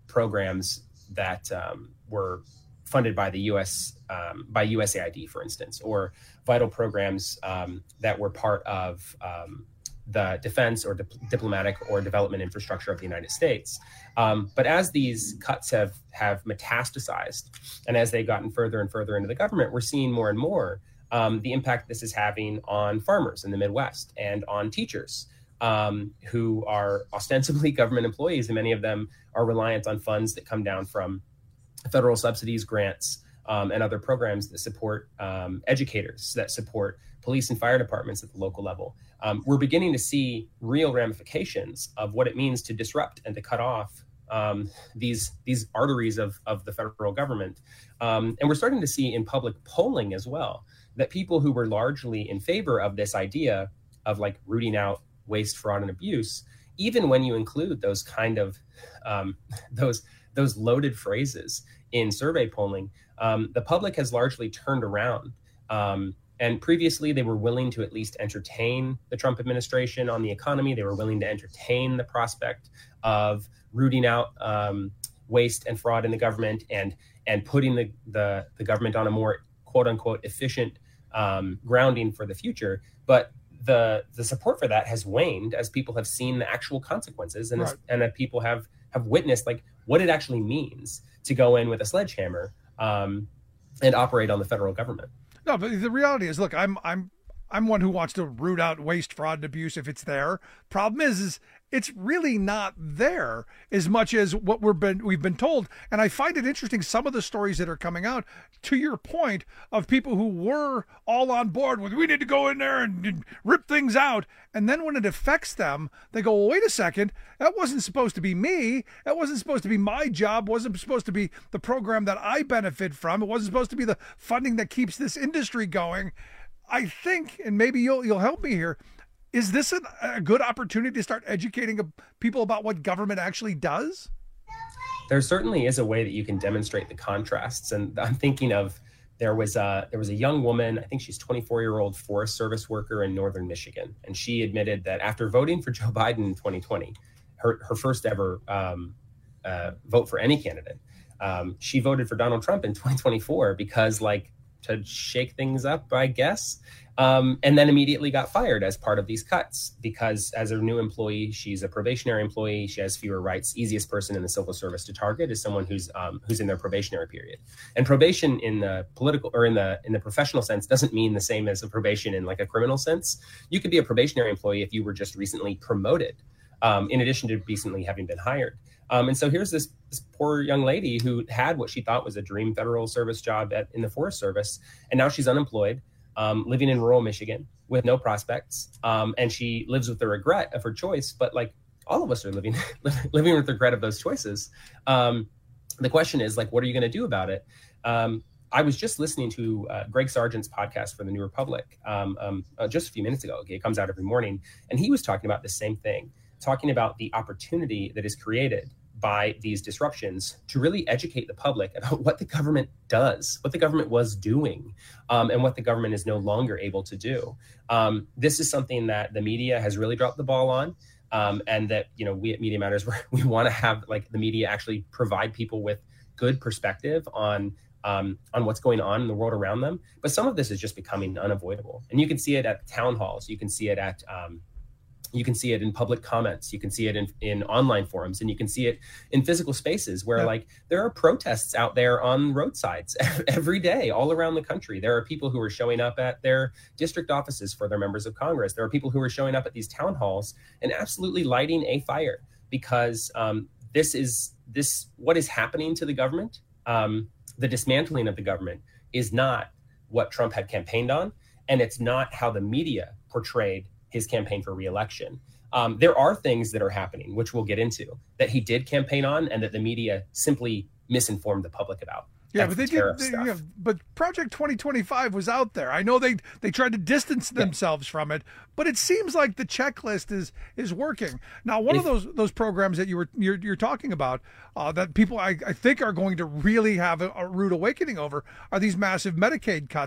programs that um, were funded by the U S um, by U S A I D, for instance, or vital programs um, that were part of um, the defense or dip- diplomatic or development infrastructure of the United States. Um, but as these cuts have have metastasized, and as they've gotten further and further into the government, we're seeing more and more um, the impact this is having on farmers in the Midwest and on teachers um, who are ostensibly government employees, and many of them are reliant on funds that come down from federal subsidies, grants, um, and other programs that support um, educators, that support police and fire departments at the local level. Um, we're beginning to see real ramifications of what it means to disrupt and to cut off um, these these arteries of, of the federal government. Um, and we're starting to see in public polling as well that people who were largely in favor of this idea of like rooting out waste, fraud, and abuse, even when you include those kind of um, those those loaded phrases in survey polling, um, the public has largely turned around. Um, and previously, they were willing to at least entertain the Trump administration on the economy. They were willing to entertain the prospect of rooting out um, waste and fraud in the government and and putting the, the, the government on a more quote unquote efficient um, grounding for the future. But the the support for that has waned as people have seen the actual consequences and, Right. as, and that people have have witnessed like what it actually means to go in with a sledgehammer um, and operate on the federal government. No, but the reality is, look, I'm I'm I'm one who wants to root out waste, fraud, and abuse if it's there. Problem is, is it's really not there as much as what we're been we've been told. And I find it interesting some of the stories that are coming out. To your point of people who were all on board with we need to go in there and, and rip things out, and then when it affects them, they go, well, wait a second, that wasn't supposed to be me. That wasn't supposed to be my job. Wasn't supposed to be the program that I benefit from. It wasn't supposed to be the funding that keeps this industry going. I think, and maybe you'll you'll help me here, is this an, a good opportunity to start educating people about what government actually does? There certainly is a way that you can demonstrate the contrasts, and I'm thinking of there was a there was a young woman, I think she's twenty-four year old Forest Service worker in northern Michigan, and she admitted that after voting for Joe Biden in twenty twenty, her her first ever um, uh, vote for any candidate, um, she voted for Donald Trump in twenty twenty-four because like. to shake things up, I guess, um, and then immediately got fired as part of these cuts because as a new employee, she's a probationary employee. She has fewer rights. Easiest person in the civil service to target is someone who's um, who's in their probationary period. And probation in the political or in the in the professional sense doesn't mean the same as a probation in like a criminal sense. You could be a probationary employee if you were just recently promoted, um, in addition to recently having been hired. Um, and so here's this, this poor young lady who had what she thought was a dream federal service job at, in the Forest Service. And now she's unemployed, um, living in rural Michigan with no prospects. Um, and she lives with the regret of her choice. But like all of us are living, living with the regret of those choices. Um, the question is like, what are you going to do about it? Um, I was just listening to uh, Greg Sargent's podcast for the New Republic um, um, uh, just a few minutes ago. Okay, it comes out every morning. And he was talking about the same thing. Talking about the opportunity that is created by these disruptions to really educate the public about what the government does, what the government was doing, um, and what the government is no longer able to do. Um, this is something that the media has really dropped the ball on, um, and that, you know, we at Media Matters, we want to have like the media actually provide people with good perspective on um, on what's going on in the world around them. But some of this is just becoming unavoidable. And you can see it at town halls. You can see it at um, You can see it in public comments. You can see it in, in online forums, and you can see it in physical spaces where, yeah. like, there are protests out there on roadsides every day all around the country. There are people who are showing up at their district offices for their members of Congress. There are people who are showing up at these town halls and absolutely lighting a fire because um, this is this what is happening to the government. Um, the dismantling of the government is not what Trump had campaigned on, and it's not how the media portrayed his campaign for re-election. Um, there are things that are happening, which we'll get into, that he did campaign on and that the media simply misinformed the public about. Yeah, That's but they the did. They, yeah, but Project twenty twenty-five was out there. I know they they tried to distance themselves yeah. from it, but it seems like the checklist is is working. Now, one if, of those those programs that you were you're, you're talking about uh, that people I, I think are going to really have a, a rude awakening over are these massive Medicaid cuts.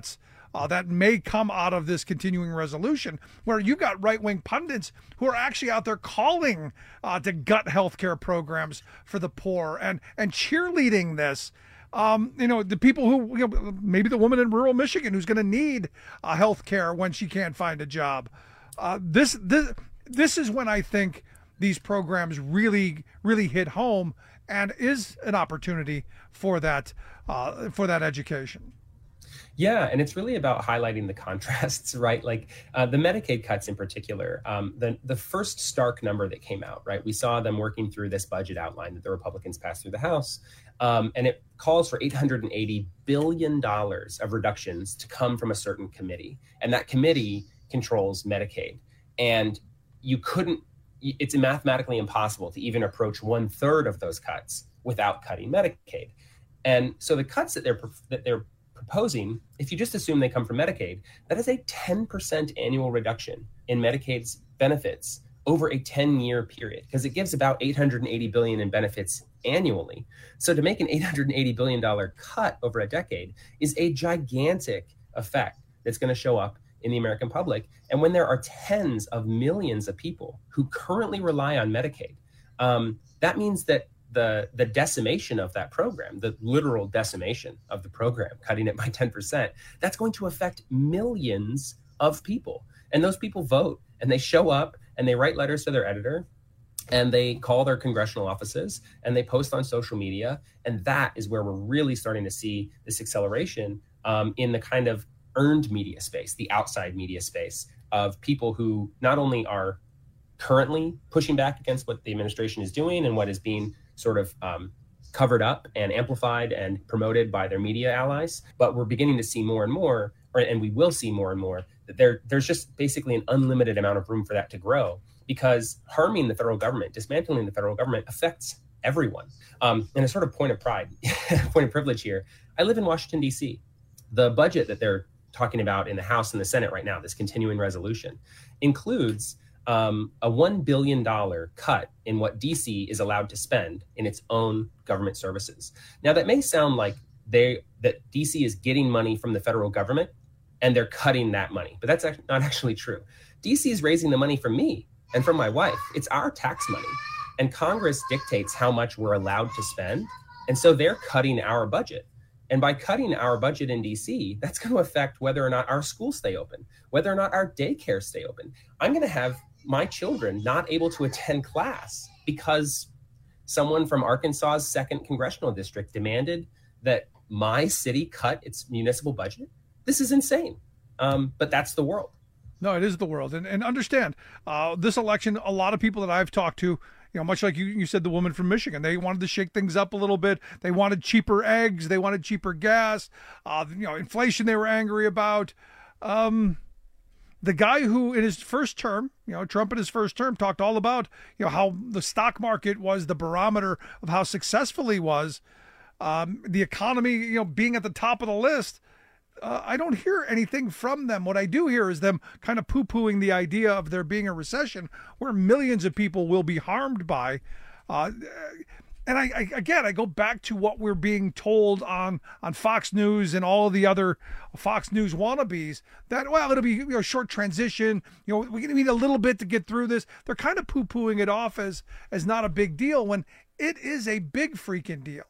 uh, that may come out of this continuing resolution, where you've got right-wing pundits who are actually out there calling uh, to gut healthcare programs for the poor and, and cheerleading this. Um, you know, the people who, you know, maybe the woman in rural Michigan who's going to need uh, health care when she can't find a job. Uh, this, this, this is when I think these programs really, really hit home and is an opportunity for that, uh, for that education. Yeah, and it's really about highlighting the contrasts, right? Like uh, the Medicaid cuts in particular, um, the, the first stark number that came out, right? We saw them working through this budget outline that the Republicans passed through the House, um, and it calls for eight hundred eighty billion dollars of reductions to come from a certain committee. And that committee controls Medicaid. And you couldn't, it's mathematically impossible to even approach one third of those cuts without cutting Medicaid. And so the cuts that they're that they're proposing, if you just assume they come from Medicaid, that is a ten percent annual reduction in Medicaid's benefits over a ten-year period, because it gives about eight hundred eighty billion dollars in benefits annually. So to make an eight hundred eighty billion dollars cut over a decade is a gigantic effect that's going to show up in the American public. And when there are tens of millions of people who currently rely on Medicaid, um, that means that the the decimation of that program, the literal decimation of the program, cutting it by ten percent, that's going to affect millions of people. And those people vote and they show up and they write letters to their editor and they call their congressional offices and they post on social media. And that is where we're really starting to see this acceleration um, in the kind of earned media space, the outside media space of people who not only are currently pushing back against what the administration is doing and what is being sort of um, covered up and amplified and promoted by their media allies, but we're beginning to see more and more, or, and we will see more and more, that there, there's just basically an unlimited amount of room for that to grow, because harming the federal government, dismantling the federal government affects everyone. Um, and a sort of point of pride, point of privilege here, I live in Washington, D C. The budget that they're talking about in the House and the Senate right now, this continuing resolution, includes Um, a one billion dollars cut in what D C is allowed to spend in its own government services. Now, that may sound like they that D C is getting money from the federal government and they're cutting that money, but that's not actually true. D C is raising the money from me and from my wife. It's our tax money, and Congress dictates how much we're allowed to spend, and so they're cutting our budget. And by cutting our budget in D C, that's going to affect whether or not our schools stay open, whether or not our daycares stay open. I'm going to have my children not able to attend class because someone from Arkansas's second congressional district demanded that my city cut its municipal budget. This is insane. Um, but that's the world. No, it is the world. And, and understand, uh, this election, a lot of people that I've talked to, you know, much like you, you said, the woman from Michigan, they wanted to shake things up a little bit. They wanted cheaper eggs. They wanted cheaper gas. Uh, you know, inflation they were angry about. Um, The guy who in his first term, you know, Trump in his first term talked all about, you know, how the stock market was the barometer of how successful he was, um, the economy, you know, being at the top of the list. Uh, I don't hear anything from them. What I do hear is them kind of poo-pooing the idea of there being a recession where millions of people will be harmed by. Uh, And I, I again, I go back to what we're being told on, on Fox News and all of the other Fox News wannabes that, well, it'll be, you know, short transition. You know, we need a little bit to get through this. They're kind of poo-pooing it off as as not a big deal when it is a big freaking deal.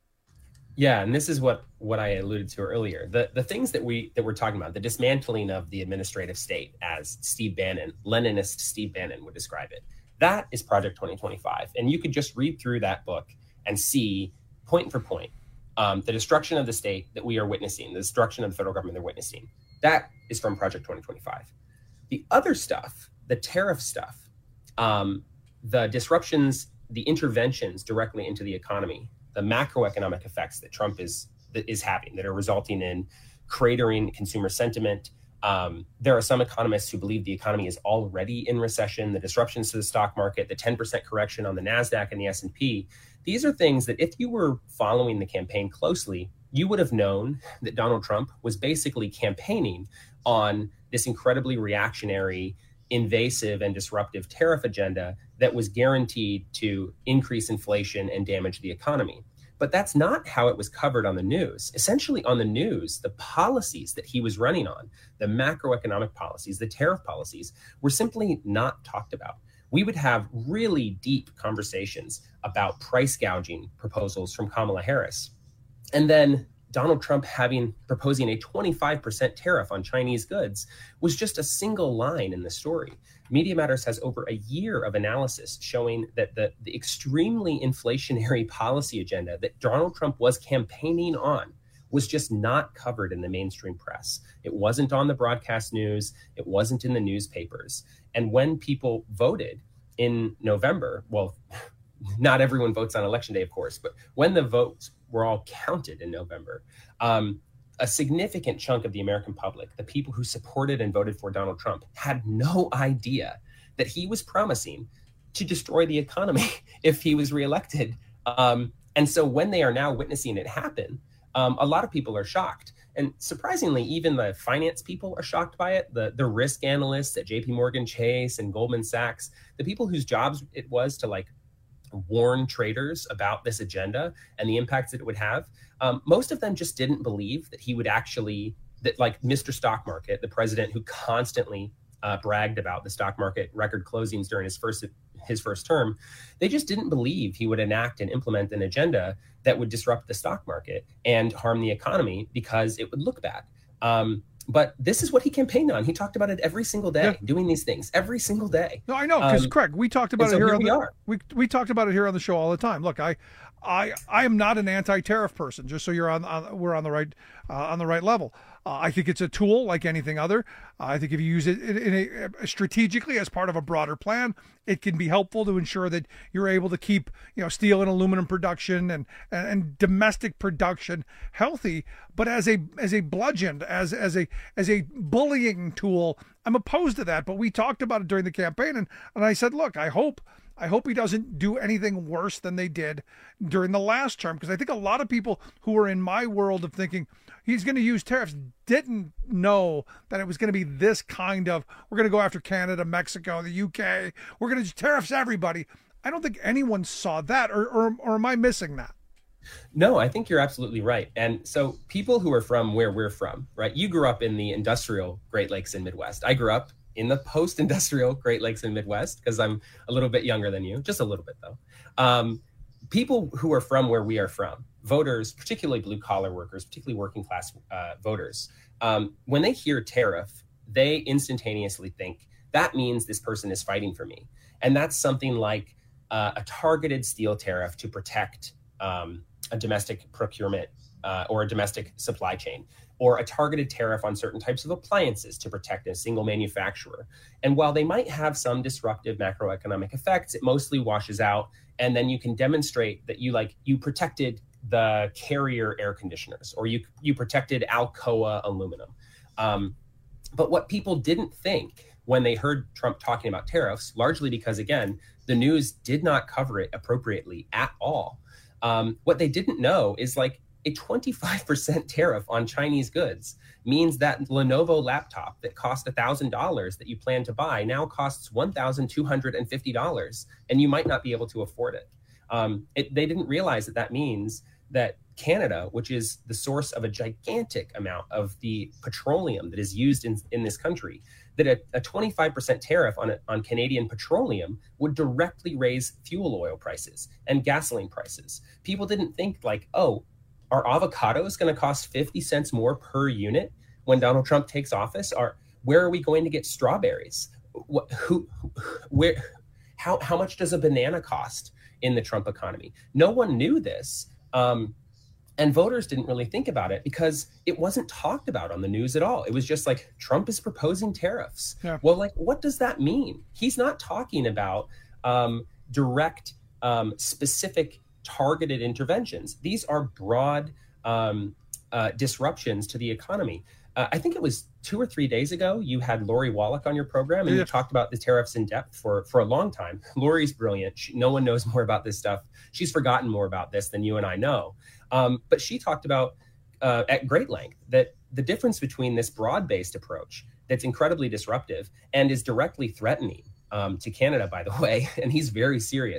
Yeah, and this is what what I alluded to earlier. The the things that we that we're talking about, the dismantling of the administrative state, as Steve Bannon, Leninist Steve Bannon would describe it. That is Project twenty twenty-five. And you could just read through that book and see point for point um, the destruction of the state that we are witnessing, the destruction of the federal government they're witnessing. That is from Project twenty twenty-five. The other stuff, the tariff stuff, um, the disruptions, the interventions directly into the economy, the macroeconomic effects that Trump is, that is having that are resulting in cratering consumer sentiment. Um, there are some economists who believe the economy is already in recession, the disruptions to the stock market, the ten percent correction on the NASDAQ and the S and P. These are things that if you were following the campaign closely, you would have known that Donald Trump was basically campaigning on this incredibly reactionary, invasive, and disruptive tariff agenda that was guaranteed to increase inflation and damage the economy. But that's not how it was covered on the news. Essentially on the news, the policies that he was running on, the macroeconomic policies, the tariff policies, were simply not talked about. We would have really deep conversations about price gouging proposals from Kamala Harris. And then Donald Trump having proposing a twenty-five percent tariff on Chinese goods was just a single line in the story. Media Matters has over a year of analysis showing that the, the extremely inflationary policy agenda that Donald Trump was campaigning on was just not covered in the mainstream press. It wasn't on the broadcast news. It wasn't in the newspapers. And when people voted in November, well, not everyone votes on election day, of course, but when the votes were all counted in November, um, a significant chunk of the American public, the people who supported and voted for Donald Trump, had no idea that he was promising to destroy the economy if he was reelected. Um, and so when they are now witnessing it happen, um, a lot of people are shocked. And surprisingly, even the finance people are shocked by it. The, the risk analysts at J P Morgan Chase and Goldman Sachs, the people whose jobs it was to like warn traders about this agenda and the impacts that it would have. Um, most of them just didn't believe that he would actually, that like Mister Stock Market, the president who constantly uh, bragged about the stock market record closings during his first his first term, they just didn't believe he would enact and implement an agenda that would disrupt the stock market and harm the economy because it would look bad. Um, But this is what he campaigned on. He talked about it every single day, yeah. doing these things every single day. No, I know, because um, Craig, we talked about it so here. here on we the, are. We we talked about it here on the show all the time. Look, I, I, I am not an anti-tariff person. Just so you're on, on we're on the right, uh, on the right level. Uh, I think it's a tool like anything other. Uh, I think if you use it in, in a, strategically as part of a broader plan, it can be helpful to ensure that you're able to keep, you know, steel and aluminum production and, and, and domestic production healthy. But as a as a bludgeon, as as a as a bullying tool, I'm opposed to that. But we talked about it during the campaign, and, and I said, look, I hope. I hope he doesn't do anything worse than they did during the last term, because I think a lot of people who are in my world of thinking he's going to use tariffs didn't know that it was going to be this kind of, we're going to go after Canada, Mexico, the U K, we're going to tariffs everybody. I don't think anyone saw that, or, or, or am I missing that? No, I think you're absolutely right. And so people who are from where we're from, right? You grew up in the industrial Great Lakes and Midwest. I grew up in the post-industrial Great Lakes and Midwest, because I'm a little bit younger than you, just a little bit though. Um, people who are from where we are from, voters, particularly blue-collar workers, particularly working-class uh, voters, um, when they hear tariff, they instantaneously think, that means this person is fighting for me. And that's something like uh, a targeted steel tariff to protect um, a domestic procurement uh, or a domestic supply chain, or a targeted tariff on certain types of appliances to protect a single manufacturer. And while they might have some disruptive macroeconomic effects, it mostly washes out. And then you can demonstrate that you like you protected the Carrier air conditioners, or you you protected Alcoa aluminum. Um, but what people didn't think when they heard Trump talking about tariffs, largely because, again, the news did not cover it appropriately at all. Um, what they didn't know is like, a twenty-five percent tariff on Chinese goods means that Lenovo laptop that cost one thousand dollars that you plan to buy now costs one thousand two hundred fifty dollars, and you might not be able to afford it. Um, it. They didn't realize that that means that Canada, which is the source of a gigantic amount of the petroleum that is used in, in this country, that a, a twenty-five percent tariff on, a, on Canadian petroleum would directly raise fuel oil prices and gasoline prices. People didn't think like, oh, are avocados going to cost fifty cents more per unit when Donald Trump takes office? Or where are we going to get strawberries? What, who, where, how, how much does a banana cost in the Trump economy? No one knew this. Um, and voters didn't really think about it because it wasn't talked about on the news at all. It was just like, Trump is proposing tariffs. Yeah. Well, like, what does that mean? He's not talking about um, direct, um, specific targeted interventions. These are broad um, uh, disruptions to the economy. Uh, I think it was two or three days ago, you had Lori Wallach on your program, and yeah. you talked about the tariffs in depth for, for a long time. Lori's brilliant. She, no one knows more about this stuff. She's forgotten more about this than you and I know. Um, but she talked about uh, at great length that the difference between this broad-based approach that's incredibly disruptive and is directly threatening um, to Canada, by the way, and he's very serious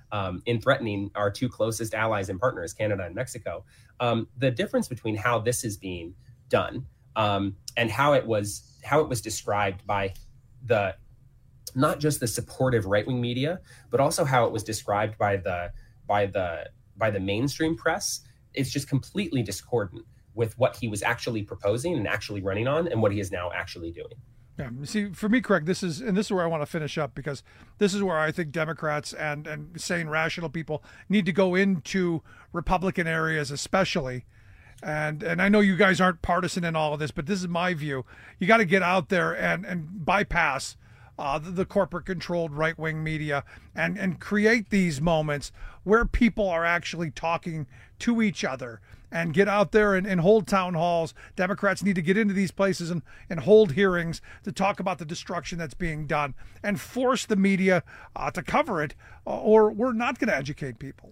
um, in threatening our two closest allies and partners, Canada and Mexico. Um, the difference between how this is being done um, and how it was how it was described by the not just the supportive right-wing media, but also how it was described by the by the by the mainstream press, it's just completely discordant with what he was actually proposing and actually running on and what he is now actually doing. Yeah, see, for me, Craig, this is, and this is where I want to finish up, because this is where I think Democrats and, and sane, rational people need to go into Republican areas especially. And and I know you guys aren't partisan in all of this, but this is my view. You got to get out there and, and bypass uh, the, the corporate-controlled right-wing media and, and create these moments where people are actually talking to each other, and get out there and, and hold town halls. Democrats need to get into these places and, and hold hearings to talk about the destruction that's being done and force the media uh, to cover it, or we're not going to educate people.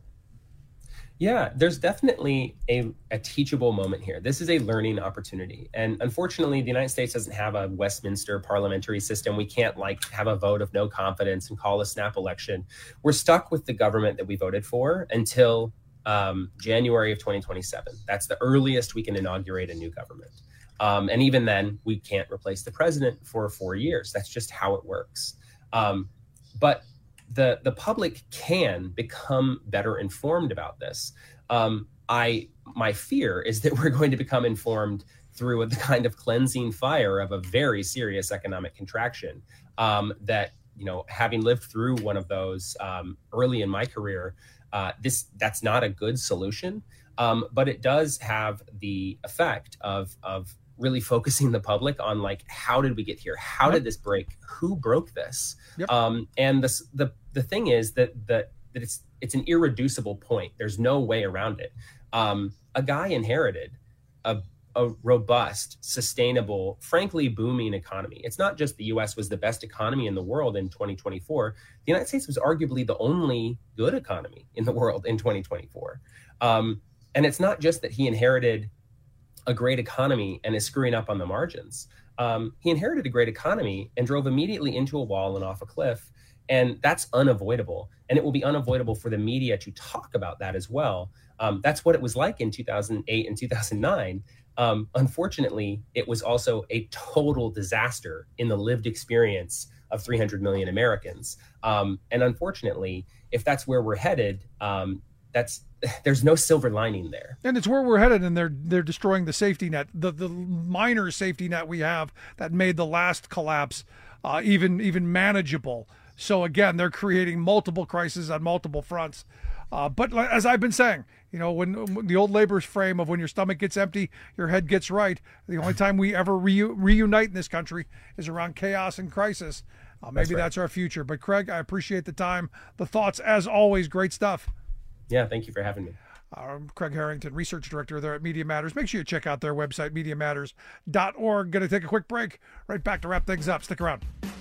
Yeah, there's definitely a, a teachable moment here. This is a learning opportunity. And unfortunately, the United States doesn't have a Westminster parliamentary system. We can't like have a vote of no confidence and call a snap election. We're stuck with the government that we voted for until um, January of twenty twenty-seven. That's the earliest we can inaugurate a new government. Um, and even then, we can't replace the president for four years. That's just how it works. Um, but the the public can become better informed about this. Um, I my fear is that we're going to become informed through the kind of cleansing fire of a very serious economic contraction. Um, that you know, having lived through one of those um, early in my career, uh, this that's not a good solution. Um, but it does have the effect of of really focusing the public on like, how did we get here? How did this break? Who broke this? Yep. Um, and this, the the thing is that that that it's it's an irreducible point. There's no way around it. Um, a guy inherited a a robust, sustainable, frankly booming economy. It's not just the U S was the best economy in the world in twenty twenty-four. The United States was arguably the only good economy in the world in twenty twenty-four. Um, and it's not just that he inherited a great economy and is screwing up on the margins. Um, he inherited a great economy and drove immediately into a wall and off a cliff. And that's unavoidable. And it will be unavoidable for the media to talk about that as well. Um, that's what it was like in two thousand eight and two thousand nine. Um, unfortunately, it was also a total disaster in the lived experience of three hundred million Americans. Um, and unfortunately, if that's where we're headed, um, that's there's no silver lining there. And it's where we're headed, and they're they're destroying the safety net, the the minor safety net we have that made the last collapse uh, even even manageable. So again, they're creating multiple crises on multiple fronts. Uh, but as I've been saying, you know, when, when the old labor's frame of when your stomach gets empty, your head gets right. The only time we ever re- reunite in this country is around chaos and crisis. Uh, maybe that's, right. that's our future. But Craig, I appreciate the time, the thoughts, as always. Great stuff. Yeah, thank you for having me. Uh, Craig Harrington, research director there at Media Matters. Make sure you check out their website, media matters dot org. Going to take a quick break. Right back to wrap things up. Stick around.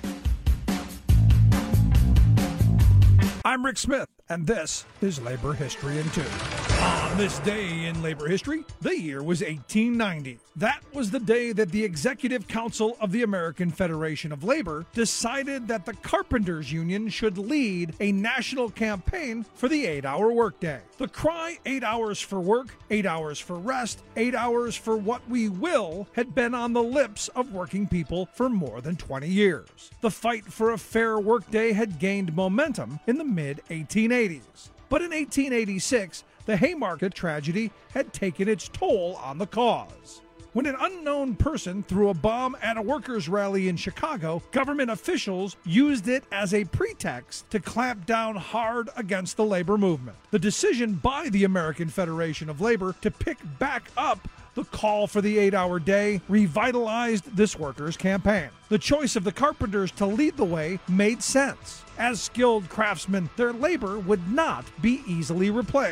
I'm Rick Smith, and this is Labor History in Two. On this day in labor history, the year was eighteen ninety. That was the day that the Executive Council of the American Federation of Labor decided that the Carpenters Union should lead a national campaign for the eight-hour workday. The cry, eight hours for work, eight hours for rest, eight hours for what we will, had been on the lips of working people for more than twenty years. The fight for a fair workday had gained momentum in the mid eighteen eighties. But in eighteen eighty-six, the Haymarket tragedy had taken its toll on the cause. When an unknown person threw a bomb at a workers' rally in Chicago, government officials used it as a pretext to clamp down hard against the labor movement. The decision by the American Federation of Labor to pick back up the call for the eight-hour day revitalized this workers' campaign. The choice of the carpenters to lead the way made sense. As skilled craftsmen, their labor would not be easily replaced.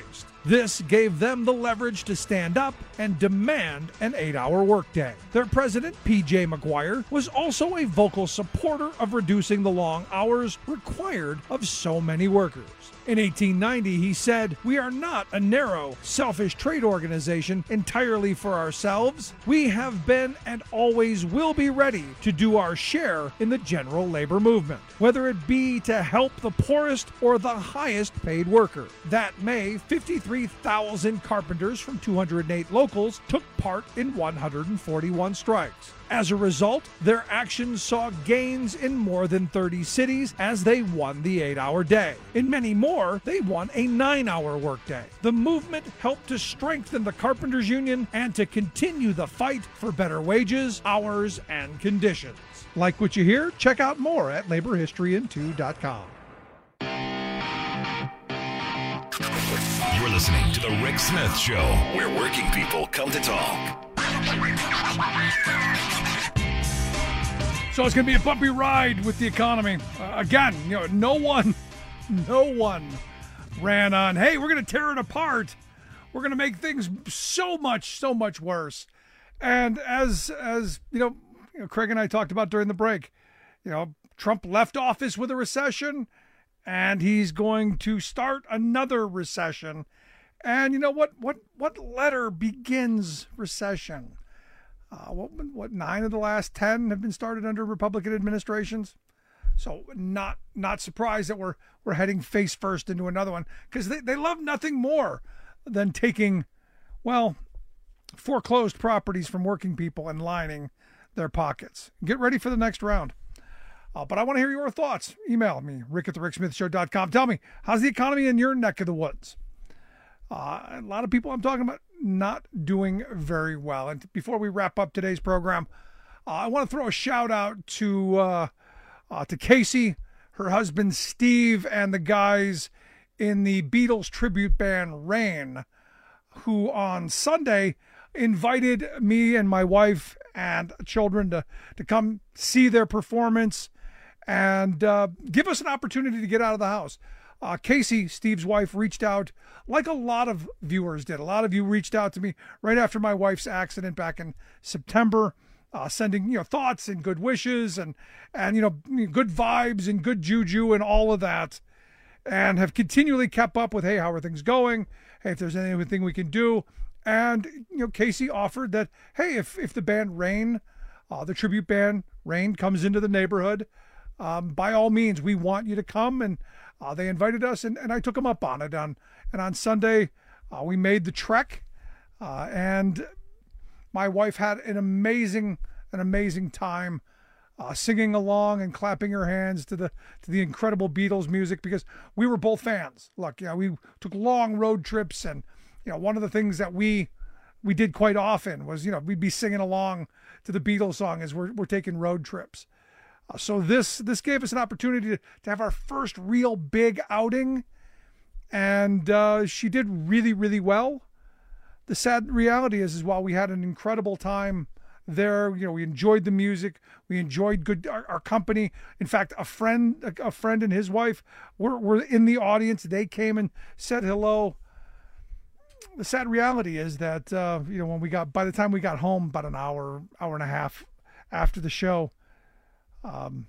This gave them the leverage to stand up and demand an eight-hour workday. Their president, P J McGuire, was also a vocal supporter of reducing the long hours required of so many workers. In eighteen ninety, he said, "We are not a narrow, selfish trade organization entirely for ourselves. We have been and always will be ready to do our share in the general labor movement, whether it be to help the poorest or the highest paid worker." That May, fifty-three thousand carpenters from two hundred eight locals took part in one hundred forty-one strikes. As a result, their actions saw gains in more than thirty cities as they won the eight-hour day. In many more, they won a nine-hour workday. The movement helped to strengthen the Carpenters Union and to continue the fight for better wages, hours, and conditions. Like what you hear? Check out more at labor history in two dot com. You're listening to The Rick Smith Show, where working people come to talk. So it's going to be a bumpy ride with the economy. Uh, again, you know, no one, no one ran on, hey, we're going to tear it apart. We're going to make things so much, so much worse. And as, as you know, you know, Craig and I talked about during the break, you know, Trump left office with a recession, and he's going to start another recession. And you know what? What what letter begins recession? Uh, what what nine of the last ten have been started under Republican administrations. So not not surprised that we're we're heading face first into another one, because they, they love nothing more than taking, well, foreclosed properties from working people and lining their pockets. Get ready for the next round. Uh, but I want to hear your thoughts. Email me, rick at the rick smith show dot com. Tell me, how's the economy in your neck of the woods? Uh, a lot of people I'm talking about not doing very well. And before we wrap up today's program, uh, I want to throw a shout out to uh, uh, to Casey, her husband Steve, and the guys in the Beatles tribute band Rain, who on Sunday invited me and my wife and children to, to come see their performance and uh, give us an opportunity to get out of the house. Uh, Casey, Steve's wife, reached out like a lot of viewers did. A lot of you reached out to me right after my wife's accident back in September, uh, sending, you know, thoughts and good wishes and, and, you know, good vibes and good juju and all of that, and have continually kept up with, hey, how are things going? Hey, if there's anything we can do. And, you know, Casey offered that, hey, if, if the band Rain, uh, the tribute band Rain comes into the neighborhood, um, by all means, we want you to come. And uh, they invited us, and, and I took them up on it. On, and on Sunday, uh, we made the trek, uh, and my wife had an amazing, an amazing time uh, singing along and clapping her hands to the to the incredible Beatles music, because we were both fans. Look, you know, we took long road trips, and you know, one of the things that we we did quite often was, you know, we'd be singing along to the Beatles song as we're we're taking road trips. Uh, so this this gave us an opportunity to, to have our first real big outing, and uh, she did really, really well. The sad reality is, is while we had an incredible time there, you know, we enjoyed the music, we enjoyed good our, our company. In fact, a friend a, a friend and his wife were were in the audience. They came and said hello. The sad reality is that, uh, you know, when we got, by the time we got home, about an hour, hour and a half after the show, um,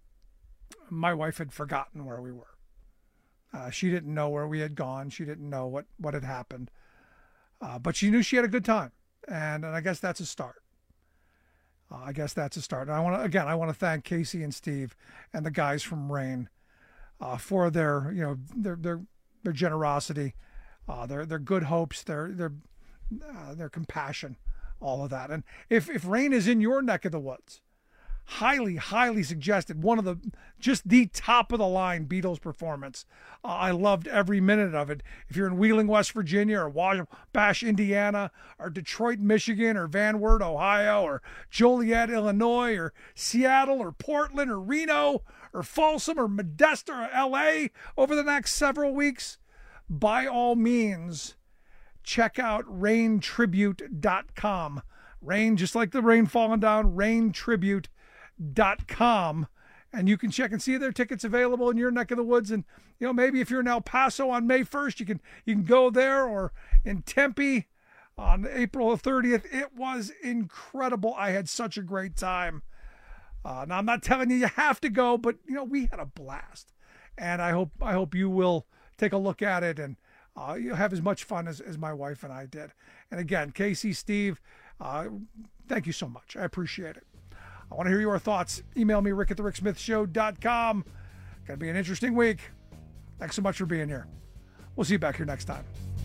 my wife had forgotten where we were. Uh, she didn't know where we had gone. She didn't know what, what had happened. Uh, but she knew she had a good time. And, and I guess that's a start. Uh, I guess that's a start. And I want to, again, I want to thank Casey and Steve and the guys from Rain, uh, for their, you know, their, their, their generosity. Uh, their their good hopes, their their uh, their compassion, all of that. And if if Rain is in your neck of the woods, highly highly suggested. One of the just the top of the line Beatles performance. Uh, I loved every minute of it. If you're in Wheeling, West Virginia, or Wabash, Indiana, or Detroit, Michigan, or Van Wert, Ohio, or Joliet, Illinois, or Seattle, or Portland, or Reno, or Folsom, or Modesto, or L A over the next several weeks, by all means, check out rain tribute dot com. Rain, just like the rain falling down, rain tribute dot com. and you can check and see if there are tickets available in your neck of the woods. And, you know, maybe if you're in El Paso on May first, you can you can go there, or in Tempe on April thirtieth. It was incredible. I had such a great time. Uh, now, I'm not telling you you have to go, but, you know, we had a blast. And I hope I hope you will take a look at it and uh, you'll have as much fun as, as my wife and I did. And again, Casey, Steve, uh, thank you so much. I appreciate it. I want to hear your thoughts. Email me, rick at the rick smith show dot com. Going to be an interesting week. Thanks so much for being here. We'll see you back here next time.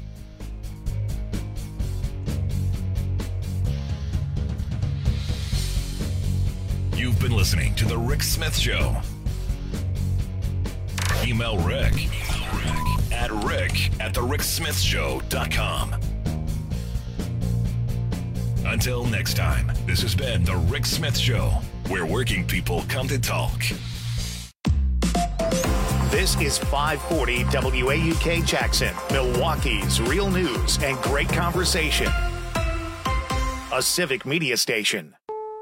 You've been listening to The Rick Smith Show. Email Rick, Email Rick at rick at the rick smith show dot com. Until next time, this has been The Rick Smith Show, where working people come to talk. This is five forty W A U K Jackson, Milwaukee's real news and great conversation. A civic media station.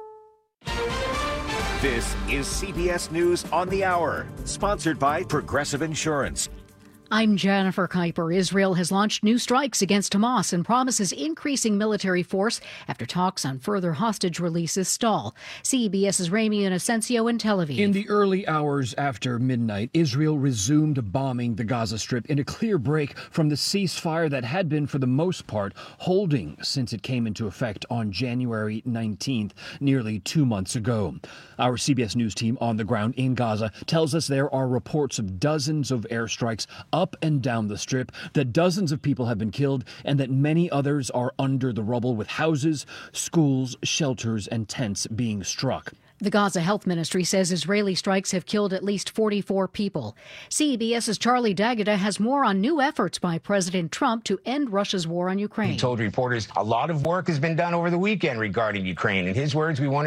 This is C B S News on the Hour, sponsored by Progressive Insurance. I'm Jennifer Kuiper. Israel has launched new strikes against Hamas and promises increasing military force after talks on further hostage releases stall. CBS's Ramy Inocencio in Tel Aviv. In the early hours after midnight, Israel resumed bombing the Gaza Strip in a clear break from the ceasefire that had been, for the most part, holding since it came into effect on January nineteenth, nearly two months ago. Our C B S News team on the ground in Gaza tells us there are reports of dozens of airstrikes up and down the strip, that dozens of people have been killed, and that many others are under the rubble, with houses, schools, shelters, and tents being struck. The Gaza Health Ministry says Israeli strikes have killed at least forty-four people. CBS's Charlie D'Agata has more on new efforts by President Trump to end Russia's war on Ukraine. He told reporters a lot of work has been done over the weekend regarding Ukraine. In his words, we want to